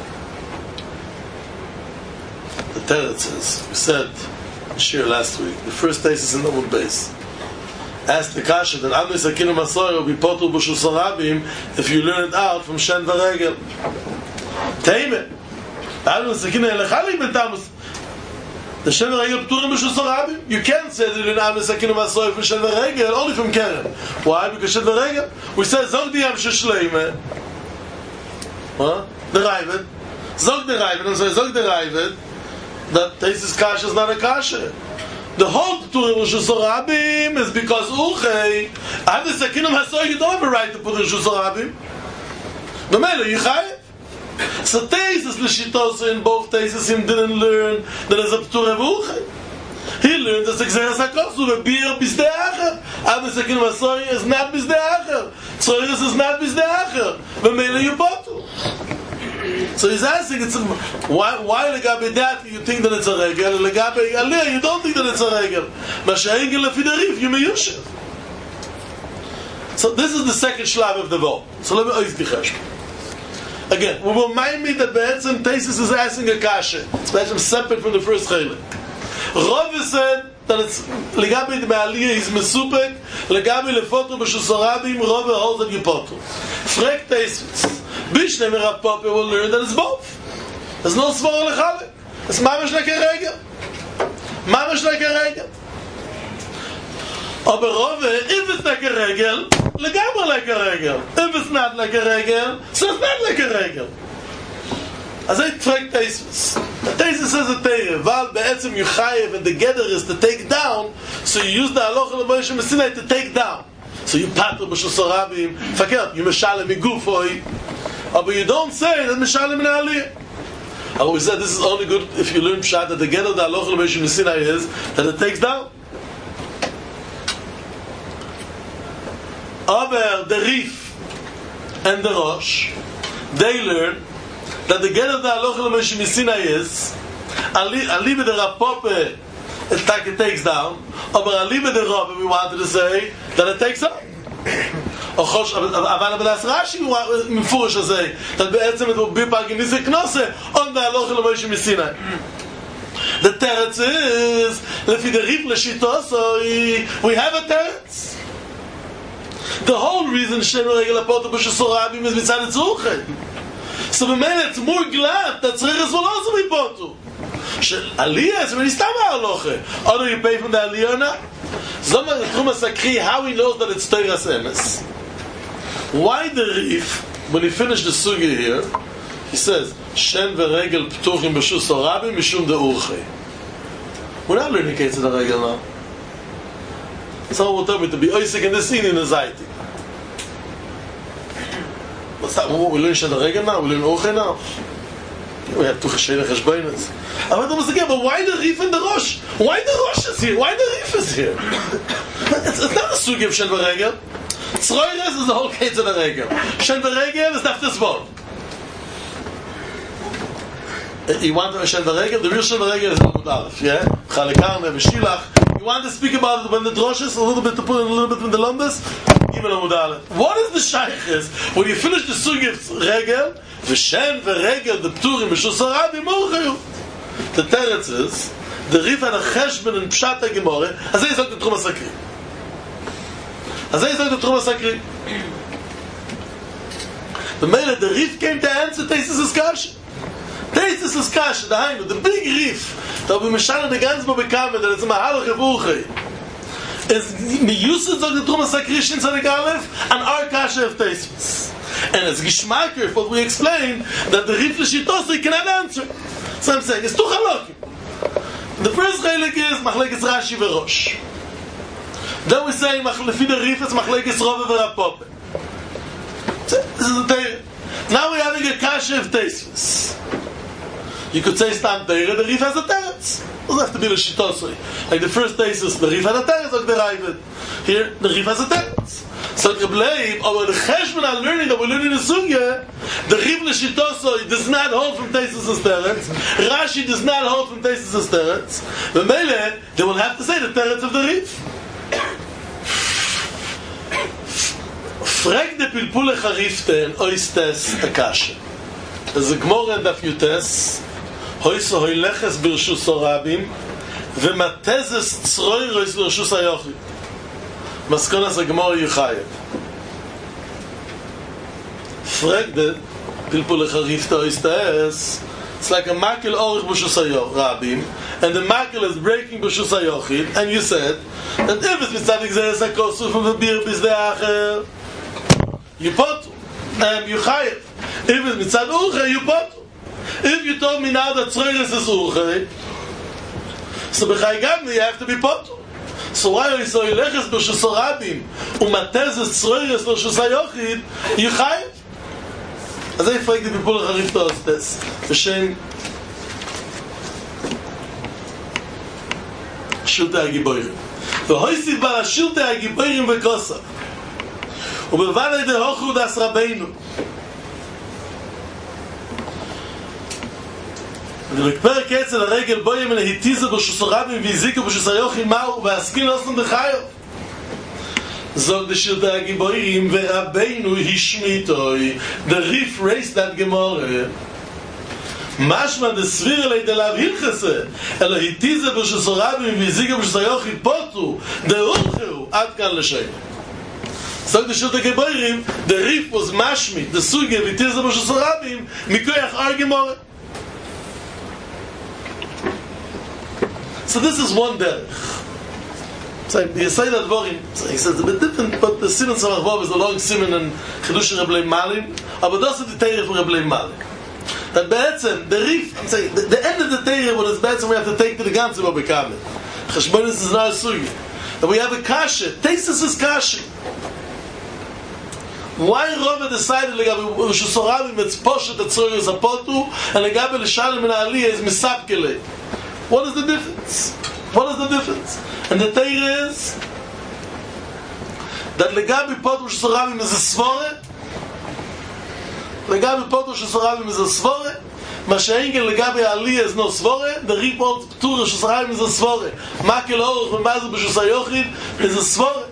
The teretz is, we said shir last week, the first Teisus in the Amud base. Asked the kasha that Amnei Sakinu Masoyer will be potul b'shus Arabim if you learn it out from Shen V'Regel. Teime. Amnei Sakinu Elechali b'tamus. The Shen V'Regel p'turim b'shus Arabim. You can't say that you learn Amnei Sakinu Masoyer from Shen V'Regel only from Keren. Why? Because Shen V'Regel. We said Zog di Yam Sheshleime. Huh? The Ravid. Zog the Ravid. And so Zog the Ravid that Teisus kasha is not a kasha. The whole Pturim Rishus Arabim is because Urchei, Amnei Sakinu Masoyer, you don't have a right to put Rishus Arabim. The Mele, you chayev. So Teisus L'Shitos in both Teisus him didn't learn that there's a Pturim Urchei. He learned that Gzeres HaKosu, the beer Bizde Acher. Amnei Sakinu Masoyer is not Bizde Acher. Tzroiris is not Bizde Acher. The Mele, you potu. So he's asking, why legabe that you think that it's a regel, legabe aliyah you don't think that it's a regel. Mashe'en gel lefi derif, you meyushev. So this is the second shlav of the vow. So let me oiz bichesh. Again, we will remind me that Be'etzem Teisus is asking a kasha. It's Be'etzem separate from the first chelik. Rov said that it's legabe the aliyah is mesupek, legabe lefotu b'shus Arabim, Rov holds that you potu. Frek Teisus. Bishnei Rav Papa will learn that it's both. There's no svara lechalek. It's mamash like a regel. Mamash like a regel. Aber Rove, if it's like a regel, לגמרי like a regel. If it's not like a regel, so it's not like a regel. אז זה תפרק תייסוס. התייסוס זה תראה, אבל בעצם you chayev and the gather is to take down, so you use the halacha l'Moshe Sinai to take down. So you pater b'shus harabim, fakert, you meshalem migufoi, but you don't say that meshalem min aliyah. We said this is only good if you learn pshat that the gather of the halacha l'Moshe Sinai is that it takes down. Aber the Rif and the Rosh, they learn that the get of the halacha l'Moshe Sinai is ali with the Rapope it takes down, but ali with the Rabbe we wanted to say that it takes up. אבל בדס רש"י מפורש הזה, that בעצם it will be פגניזה כנוסה on the halacha l'Moshe Sinai. The teretz is לפי the Rif l'shito, so we have a teretz. The whole reason Shem Regel Apotel B'Shus Harabim is mitzad Tzruche. So b'mele it's more glad that Tzreches will also be potu. Aliyah is when he's tam ha'aloche. Or do you pay from the Aliyah or not? Zomar Tchum HaSakri, how he knows that it's Teiras Emes. Why the Rif, when he finished the Sugi here, he says, Shem v'Regel P'tuchim B'Shus Harabim Mishum De'urche. We're not learning Ketzad HaRegel now. Someone will tell me to be oisik in the scene in anxiety. What's that? We learn Shad HaRegel now? We learn Urche now? We have two Cheshayne Cheshbainas. But why the Rif and the Rosh? Why the Rosh is here? Why the Rif is here? It's not a sugi of Shad HaRegel. Tzroires is the whole case of the HaRegel. Shad HaRegel is after Zvod. You want to Shad HaRegel? The real Shad HaRegel is Amud Aleph, yeah? Chalikarne, V'shilach. You want to speak about it when the droshes, a little bit to put in a little bit in the lumbus? Give it a mudale. What is the shaykhis? When you finish the sugi of regel, v'shen v'regel, the pturim, v'shus harabim, morchayu. The teretz is, the Rif had a cheshben in pshat ha-gemore, azay is like the Tchum HaSakri. Azay is like the Tchum HaSakri. The mele, the Rif came to answer Teisus Iskasha. Teisus Iskasha, the big Rif, that we mishana the ganz bekamen that it's a mahalach evuche is miyusad of the Tchum HaSakri Shin Tzadik Aleph and our kasha of Teisus, and it's gishmaker what we explained that the Rif l'shitosai cannot answer. So I'm saying it's two halakim. The first chalik is machlekes Rashi v'Rosh. Then we say lefi the Rif it's machlekes Rove v'Rapope. This is the day. Now we're having a kasha of Teisus. You could say Stam Teire, the Rif has a teretz. It doesn't have to be the Shitosoi. Like the first Teisus, the Rif had a teretz, like the Ravid. Here, the Rif has a teretz. So the Rebleib, over the Cheshbon are learning that we're learning the Sugya, the Rif the Shitosoi does not hold from Teisus' teretz. Rashi does not hold from Teisus' teretz. The Mele, they will have to say the teretz of the Rif. Frag de Pilpule Charifte and Oistes Akasha. There's a Gemara and a few tests. Hoyso hoyleches b'rshus harabim v'matezes tzroiros b'rshus hayochid. Maskonas HaGemara Yechayev. Fregde pilpul lecharifta oistes. It's like a makel orich b'rshus harabim, and the makel is breaking b'rshus hayochid. And you said that if it's mitzadik zeres hakosu from the beer bizdei acher, you potu and you chayev. If it's mitzad urche, you potu. If you told me now that Tzroires is Urche, so b'chai gavni you have to be potu. So why are you so ileches b'shus harabim umatezes Tzroires b'shus hayochid, you chayev? As I frag the people of Harifta Ostes, b'shem Shiltei HaGiborim. V'hoisiv bala Shiltei HaGiborim v'kosa. U'belvanei dehochu das Rabbeinu. ובפרק אצל הרגל בוים אלה היטיזה בשוס הרבים והזיקו בשוס היוחים מהו והסכים נוסם בחייו זוג דשילתי הגיבורים ורבינו השמיטוי the Rif raised that Gemara משמע דסביר אלי דלאו הלכסה אלא היטיזה בשוס הרבים והזיקו בשוס היוחים פוטו דאוכו עד כאן לשם זוג דשילתי הגיבורים the Rif was משמיט דסוגיה והיטיזה בשוס הרבים מכוח הר גמורה. So this is one derech. So you say that Dvorim. So he says a bit different, but the Simon Samachbov is a long Simon and Chidush Reb Leib Malim, but that's the Teirah for Reb Leib Malim. That Be'etzem, the Rif, I'm saying, the end of the Teirah, what is Be'etzem, we have to take to the Ganze what we come in. Cheshbonis is not a sugi. And we have a kasha. Tesis is kasha. Why Rava decided Legabi Rosh Hashanah it's Poshet Tzroy is Apotu and Legabi L'Shalom and Aliyah is Misapkele? What is the difference? What is the difference? And the Teirah is that Legabi Pot Rosh Hashanah is a Svore. Legabi Pot Rosh Hashanah is a Svore. Mashaengel Legabi Aliyah is no Svore. The report to Rosh Hashanah is a Svore. Makel Oruch and Mazel B'Shus HaYochid is a Svore.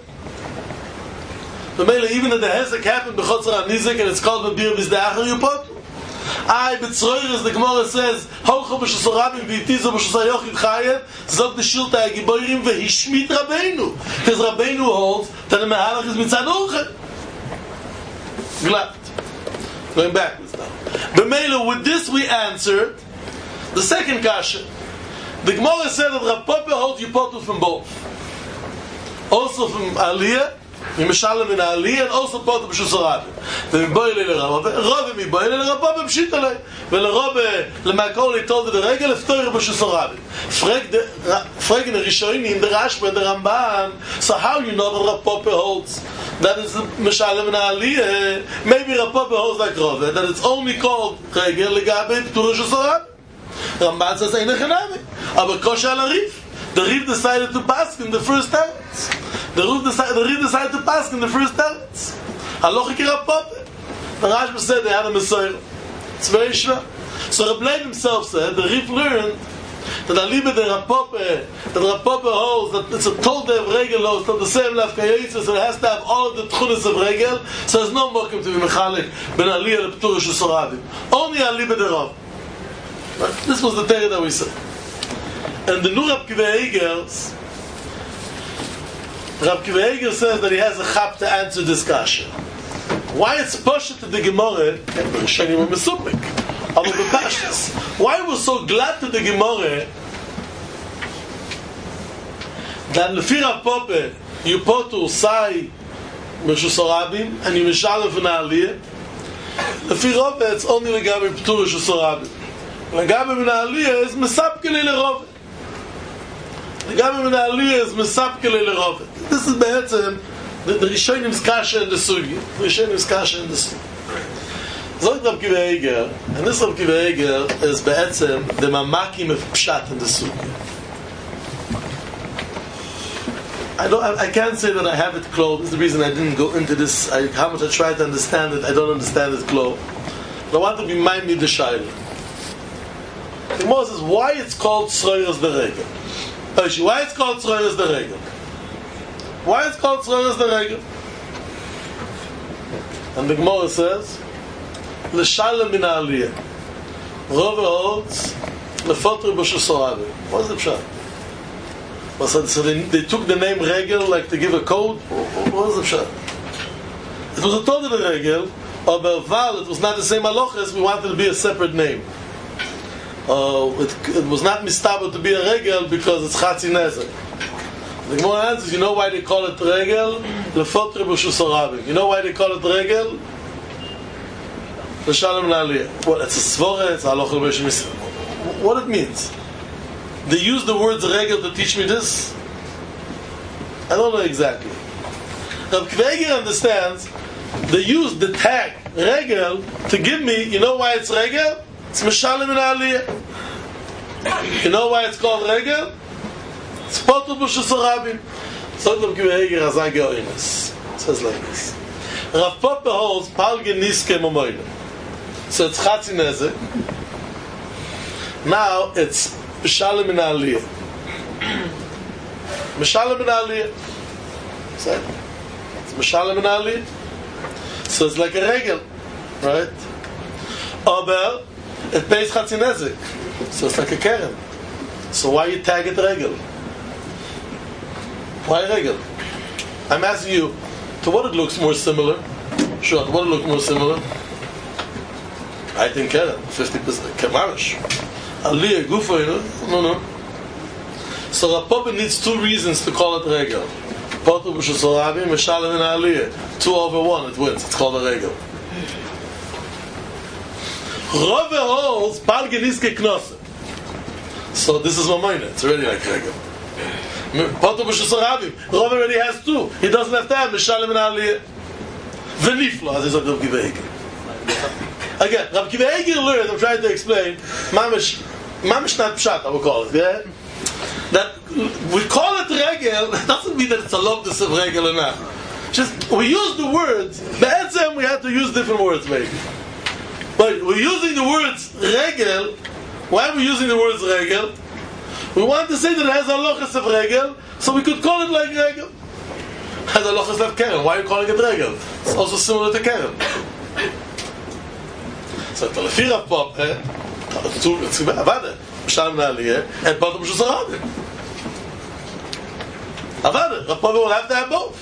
Even if the Hezek happened B'Chotzar HaNizek and it's called Mabir V'Zda'achar Yupot. B'Tzroyer, the Gemara says, Holcho B'Shus HaRabim V'Yitizo B'Shus HaYochid Chayev Zog the Shilta HaGiborim V'Hishmit Rabbeinu. Because Rabbeinu holds that the Mehalach is Mitzad Orche. Glatt. Going backwards now. B'Mela, with this we answered the second kasha. The Gemara said that Rav Papa holds Yupotu from both. Also from Aliyah, Mishalem in Aliyah, and also Potu B'Shus HaRabim. V'miboyle l'Rabbe, Rove miboyle l'Rav Papa B'Shit Alei. V'l'Rabbe, l'Makol, he told the Regel, Eftoyer B'Shus HaRabim. Frag in the Rishonim, the Rashba, and the Ramban, so how you know that Rav Papa holds that is Mishalem in Aliyah? Maybe Rav Papa holds like Rove, that it's only called Regel l'Gabe B'Shus HaRabim. Ramban says, Ein Echanami. Aber Kosher al-Arif. The Rif decided to pass in the first talents. The Rif decided to pass in the first talents. Halacha ki Rav Papa. The Rashba said they had a Messiah. It's very shver. So Reb Leib himself said, the Rif learned that Alibe the Rav Papa, that Rav Papa holds that it's a told of Regel, it's not the same Laf Kayetzah, so it has to have all of the tchunas of Regel, so there's no mokum to be mechalik ben Aliyah l'Ptur Rosh Hashanah. Only Alibe the Rav. This was the Teirah that we said. And the new Rav Kiva Eiger says that he has a chap to answer this kasha. Why it's pushed to the Gemara, Shani Mesupik, Abu Bepashtas. Why it was so glad to the Gemara that Lefi Rav Papa you potu sai B'Shus HaRabim and you mishalem from Aliyah. Lefi Rava it's only Legabi P'tur B'Shus HaRabim. Legabi min Aliyah is Mesapkele l'Rove. Legabi min Aliyah is Mesapkele l'Rove. This is Be'etzem the Rishonim's kasha in the Sugi. The Rishonim's kasha in the Sugi. Zog Rav Kiva Eiger, and this Rav Kiva Eiger is Be'etzem the Mamakim of Pshat in the Sugi. I can't say that I have it close. This is the reason I didn't go into this. How much I try to understand it, I don't understand it close. But I want to remind me the Shaila. The Gemara says, why it's called Tzroyos the Regel? Why it's called Tzroyos the Regel? Why it's called Tzroyos the Regel? And the Gemara says, L'shalom min Aliyah. Rove holds Lefotre B'Shus HaRabim. What's the pshat? So they took the name Regel like to give a code? What was the pshat? It was a total Regel, but Val, it was not the same halachas, we wanted to be a separate name. It was not mistabel to be a regel because it's chatzi nezer. The Gemara answers, you know why they call it regel? Lefotre B'Shus HaRabim. You know why they call it regel? L'shalom l'Aliyah. Well, it's a svore, it's a halacha l'Beishim. What it means? They use the words regel to teach me this? I don't know exactly. Rav Kiva Eiger understands they use the tag regel to give me, you know why it's regel? It's Mishalem in Aliyah. You know why it's called Regel? It's Potu B'Shus HaRabim. So Rav Kiva Eiger Hazai Ge'oines. It says like this. Rav Papa holds Palge Niske Momoyne. So it's Chatzi Nezek. Now it's Mishalem in Aliyah. Mishalem in Aliyah. See? It's Mishalem in Aliyah. So it's like a Regel. Right? Aber it pays Chatzi Nezek. So it's like a Keren. So why you tag it Regel? Why Regel? I'm asking you, to what it looks more similar? Sure, to what it looks more similar? I think Keren, 50% Kemarish. Aliyah Gufa, you know? No. So Rav Papa needs two reasons to call it regel. Potter b'shus harabim v'shalom in aliyah. 2 over 1, it wins. It's called a regel. Rove holds palge niske knosse. So this is Mamoyne. It's already like regel. Potter b'shus harabim. Rove already has 2. He doesn't have to have v'shalom in aliyah. V'niflo, as he said Rav Kiva Eiger. Again, Rav Kiva Eiger learned, I'm trying to explain, mamish not pshat, I will call it, yeah? That we call it regel, it doesn't mean that it's a lobdus of regel or not. Just, we use the words, be'etzem we have to use different words maybe. But we're using the words regel, why are we using the words regel? We want to say that it has halachas of regel, so we could call it like regel. It has halachas of keren, why are you calling it regel? It's also similar to keren. So, the lefi Rav Papa, it's avada, Shalom Aliyah, and Potter b'shus harabim. Avada, Rav Papa will have to have both.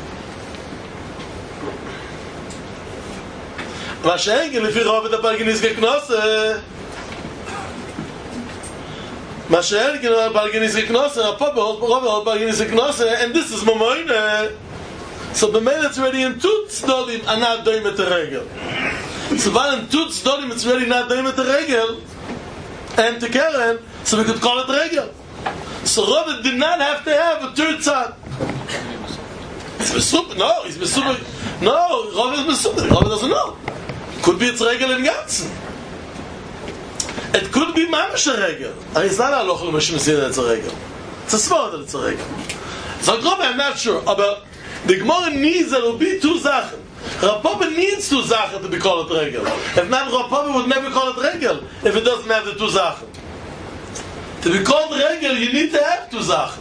מה שאין, לפי רוב את הפלגניס ככנוסה, מה שאין, הפלגניס ככנוסה, Rav Papa רוב הפלגניס ככנוסה, and this is Mamoyne. So במילא it's already in 2 tzdodim, and not doing it a regel. So while in 2 tzdodim it's already not doing it a regel, and to Keren, so we could call it regel. So Rove did not have to have a 3rd tzad. He's Mesubik. No, he's Mesubik. No, Rove is Mesubik. Rove doesn't know. Could be it's regel in Ganzen. It could be mamish a regel. And it's not a lochel mishmisi that it's a regel. It's a small that it's a regel. So Rove, I'm not sure. But the Gemara needs there will be 2 zachen. Rav Papa needs 2 zachen to be called it regel. If not, Rav Papa would never call it regel if it doesn't have the 2 zachen. To be called regel, you need to have 2 zachen.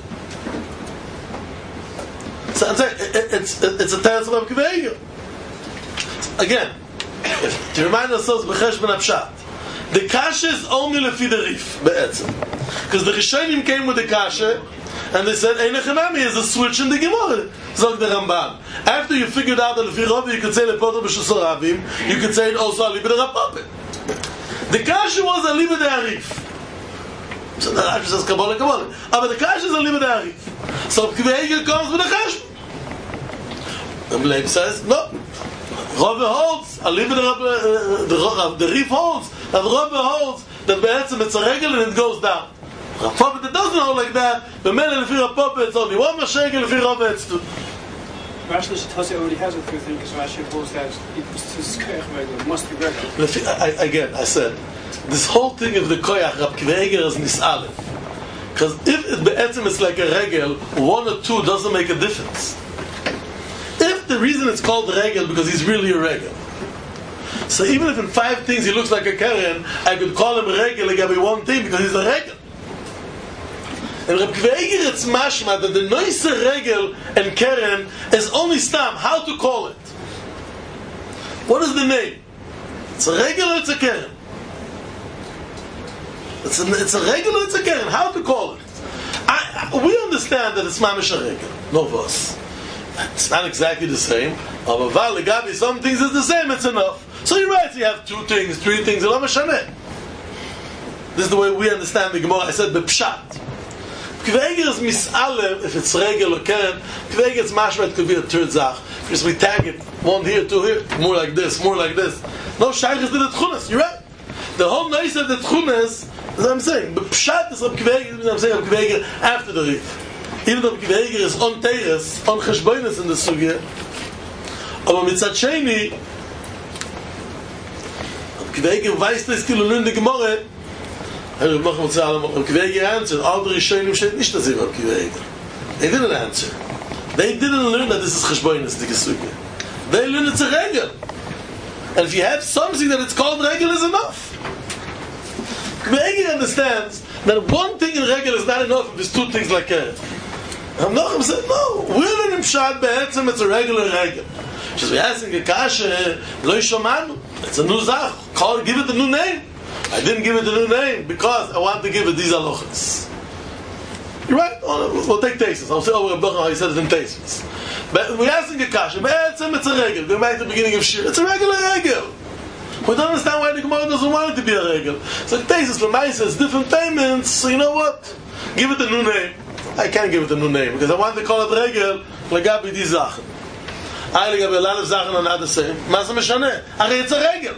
So it's a teretz of Rav Kiva Eiger. Again, to remind ourselves b'chesh ben apshat, the kasha is only lefi the rif be'etzem, because the Rishonim came with the kasha. And they said, Ein Echanami is a switch in the Gemara. Zog the Ramban. After you figured out that Lefi Rove you could say Lepoter b'shus harabim, you could say it also Aliba de Rav Papa. The Kasha was Aliba de Arif. So the Rashi says Kabbalah. But the Kasha is Aliba de Arif. So Kiva Eiger comes with the Kasha. The Bleib says, no. Rove holds, Aliba the Rif holds, and Rove holds that Be'etzem it's a regel and it goes down. Rav Papa that doesn't hold like that, but men lefi Rav Papa it's only 1 mashegel, lefi Rove it's 2. Rashi Shitasi already has a few things, because Rashi holds that it must be regular. Again, I said, this whole thing of the koyach, Rav Kiva Eiger is nis'alef. Because if it be'etzem it's like a regel, 1 or 2 doesn't make a difference. If the reason it's called regel because he's really a regel. So even if in 5 things he looks like a Keren, I could call him regel again 1 thing because he's a regel. And Rav Kiva Eiger it's mashma that the noise regel and Keren is only stam. How to call it? What is the name? It's a regel or it's a Keren? It's a regel or it's a Keren? How to call it? We understand that it's mamish a regel. No of us. It's not exactly the same. But some things is the same. It's enough. So you're right. You have 2 things, 3 things. This is the way we understand the Gemara. I said b'pshat. Kiva Eiger is mis'alem if it's regel or keren. Kiva Eiger it's mashma, it could be a 3rd zach. Because we tag it 1 here, 2 here, more like this, more like this. No shaykhs did the tchunas. You're right. The whole nice of the tchunas is what I'm saying. But pshat is Rav Kiva Eiger. I'm saying Rav Kiva Eiger after the rif. Even though Rav Kiva Eiger is on teres, on cheshbonis in the sugya. Aber mitzat sheni, Rav Kiva Eiger weiß das Kilulun in the Gemara. Rav Kiva Eiger answered, all the Rishonim said nicht dass Rav Kiva Eiger. They didn't answer. They didn't learn that this is cheshbonis, the sugya. They learned it's a regel. And if you have something that it's called regel is enough. Kiva Eiger understands that 1 thing in regel is not enough if there's 2 things like keren. Rav Nachum said, no, we're in Pshat be'etzem, it's a regular regel. She says, we're asking a kasha, lo yishomanu. It's a new zach. Give it a new name. I didn't give it a new name because I want to give it these halachas. You're right. We'll take tastes. I'll say over how he said it in tastes. But we're asking a kasha, be'etzem, it's a regel. Go back to the beginning of Shir. It's a regular regel. We don't understand why the Gemara doesn't want it to be a regel. So tastes, for my says different payments. So you know what? Give it a new name. I can't give it a new name, because I want to call it regel, legabi di Sachen. Eigentlich aber alle Sachen are not the same. Was ist mir ach, it's a regel.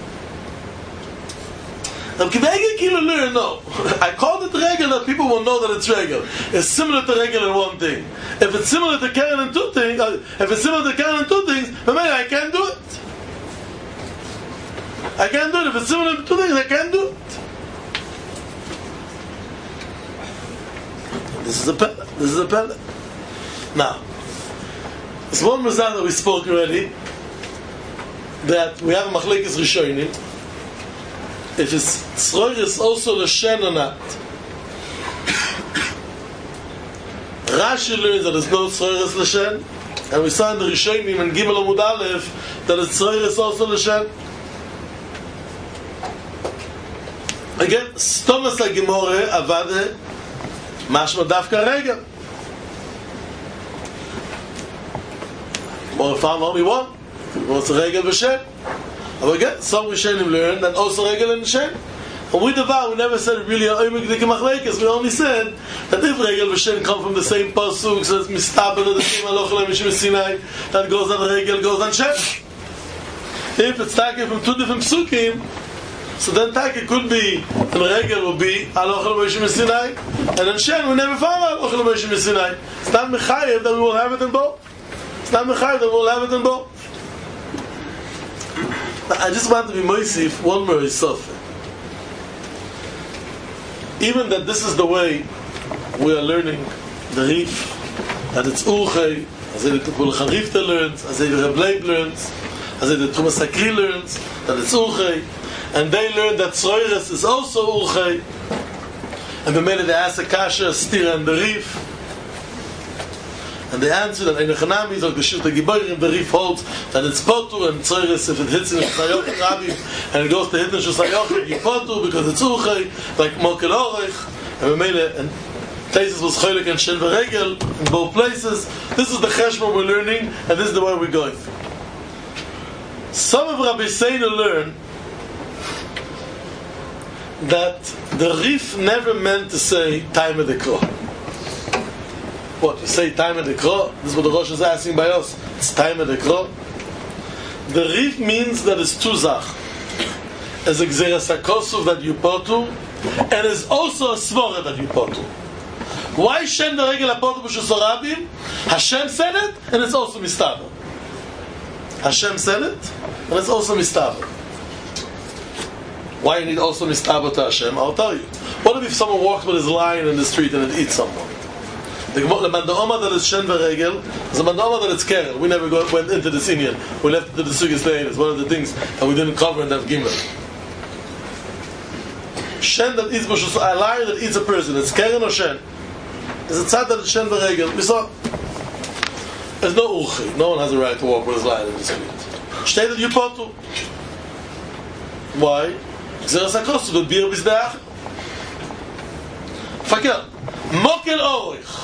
I'm going learn, no. I called it regel that people will know that it's regel. It's similar to regel in one thing. If it's similar to Karen in two things, then maybe I can't do it. I can't do it. If it's similar to two things, I can't do it. This is a pellet. Now, there's one Mazal that we spoke already, that we have a Machlekes Rishonim. If it's tzroir is also l'shen or not. Rashi learns that there's no tzroir is l'shen, and we saw in the Rishonim and Gimel Amud Aleph that it's tzroir is also l'shen. Again, Stomas HaGemore Avade Mashma Dafka Regel. More found only one. What's the regel b'shen? But again, some Rishonim learn that also regel in Shen. And with the vow, we never said really we only said that if regel v'shen come from the same pasuk, says mistaber the same aloch mishum Sinai, that goes on regel, goes on Shen. If it's taken from two different psukim, so then taken could be, and regel will be aloch mishum Sinai, and then Shen we never found aloch mishum Sinai. It's not mechayev that we will have it in both. It's not mechayev that we will have it in both. I just want to be moisif one more isaf. Even that this is the way we are learning the Rif, that it's Urchei, as the Tupul Charifte learns, as the Rebleib learns, as the Tumas Sakri learns, that it's Urchei, and they learn that Tzroires is also Urchei, and the minute they ask a kasha, Stira and the Rif, and the answer that in the Chanami is like the Shirta Giborim, the Rif holds that it's Potu and Tzroires if it hits in Shusayok Rabbi and it goes to hit in Shusayok Potu because it's Urchei, like Mokel Orech, and we made it, and places was Cholik and Shen V'Regel in both places. This is the Cheshbon we're learning, and this is the way we're going. Some of Rabbi Seinu learn that the Rif never meant to say time of the Kro. What, you say time of the Kro? This is what the Rosh is asking by us. It's time of the Kro. The Rif means that it's two Zach. As a Gzeres HaKosuf that you potu, and is also a Svora that you potu. Why Shen V'Regel HaPotu B'Shus HaRabim? Hashem said it, and it's also Mistaber. Hashem said it, and it's also Mistaber. Why you need also Mistaber to Hashem? I'll tell you. What if someone walks with his lion in the street and it eats someone? The Manda'oma that is Shen V'Regel is a Manda'oma that it's Keren. We never went into this Indian. We left it to the Sugis Lein. It's one of the things that we didn't cover in that Gimel. Shen that eats B'Shus, a lion that eats a person, it's Keren or Shen? Is it sad that it's Shen V'Regel? We saw. There's no Urchi. No one has a right to walk with his lion in the street. Steht that you potu. Why? Gzeres HaKosuf, the beer bizdeach. Fakir. Mokel Orech.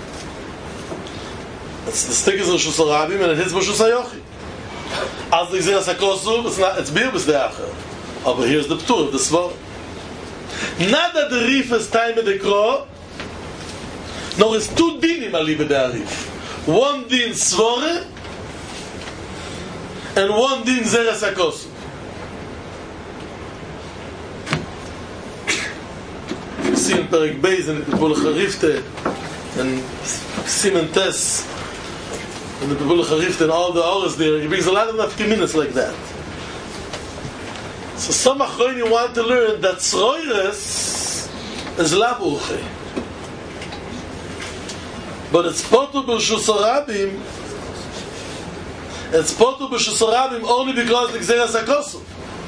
It's the stickers of Shus HaRabim and it hits B'Shus HaYochi. As the Gzeres HaKosuf, it's beer bizdeach. But here's the Ptur of the Svor. Not that the Rif is time of the Kro, nor is two dinim alibe de Rif. One din Svore and one din Gzeres HaKosuf. See in Perek Beis and the Pepul Charifte and Simen Tes and the Pepul Charifte and all the hours there, he brings a lot of nafkiminus like that. So some Achronim want to learn that Tzroires is Lav Urchei. But it's Potu B'Shus HaRabim, it's Potu B'Shus HaRabim only because the Gzeres HaKosuf.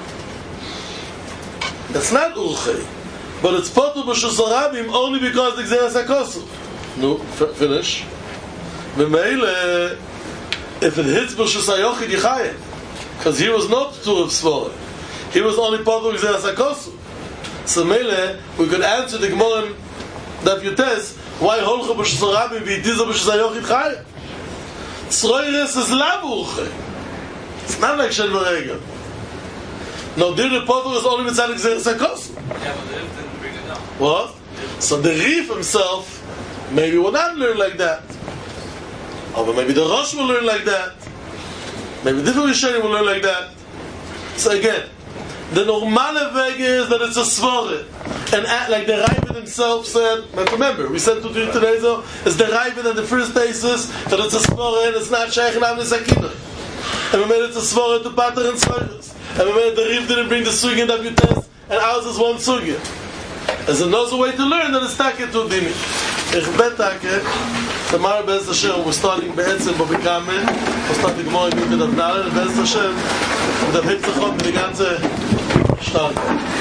It's not Urchei. But it's Potu B'Shus HaRabim only because the Gzeres HaKosuf. No, finish. Memeile, if it hits B'Shus HaYochid Yichayim, because he was not Ptur of Svore. He was only Potu Gzeres HaKosuf. So Meile, we could answer the Gemara that you test, why Holcha B'Shus HaRabim v'Yitiza B'Shus HaYochid Chayim? Tzroires is Lav Urchei. It's not like Shen V'Regel. No, the Potu is only Mitzad Gzeres HaKosuf. Yeah, but the Rif didn't bring it down. What? So the Rif himself Maybe we'll not learn like that. Or maybe the Rosh will learn like that. Maybe different Rishonim will learn like that. So again, the normale way is that it's a svore. And like the Ravid himself said, but remember, we said to you today, so it's the Ravid in the first thesis that it's a svore and it's not Sheikh and Avnis Akidah. And we made it a svore to Pater and Svaris. And we made the Riv didn't bring the Sugi that you test, and ours is one Sugi. There's another way to learn that it's Take to Dini. Ich bet Take, the Mara Bez Hashem, we're starting Be'etzim Bobikamen, we're starting Gemara Gimel of Nalen, Bez Hashem, und der Hitzachon mit die ganze Starke.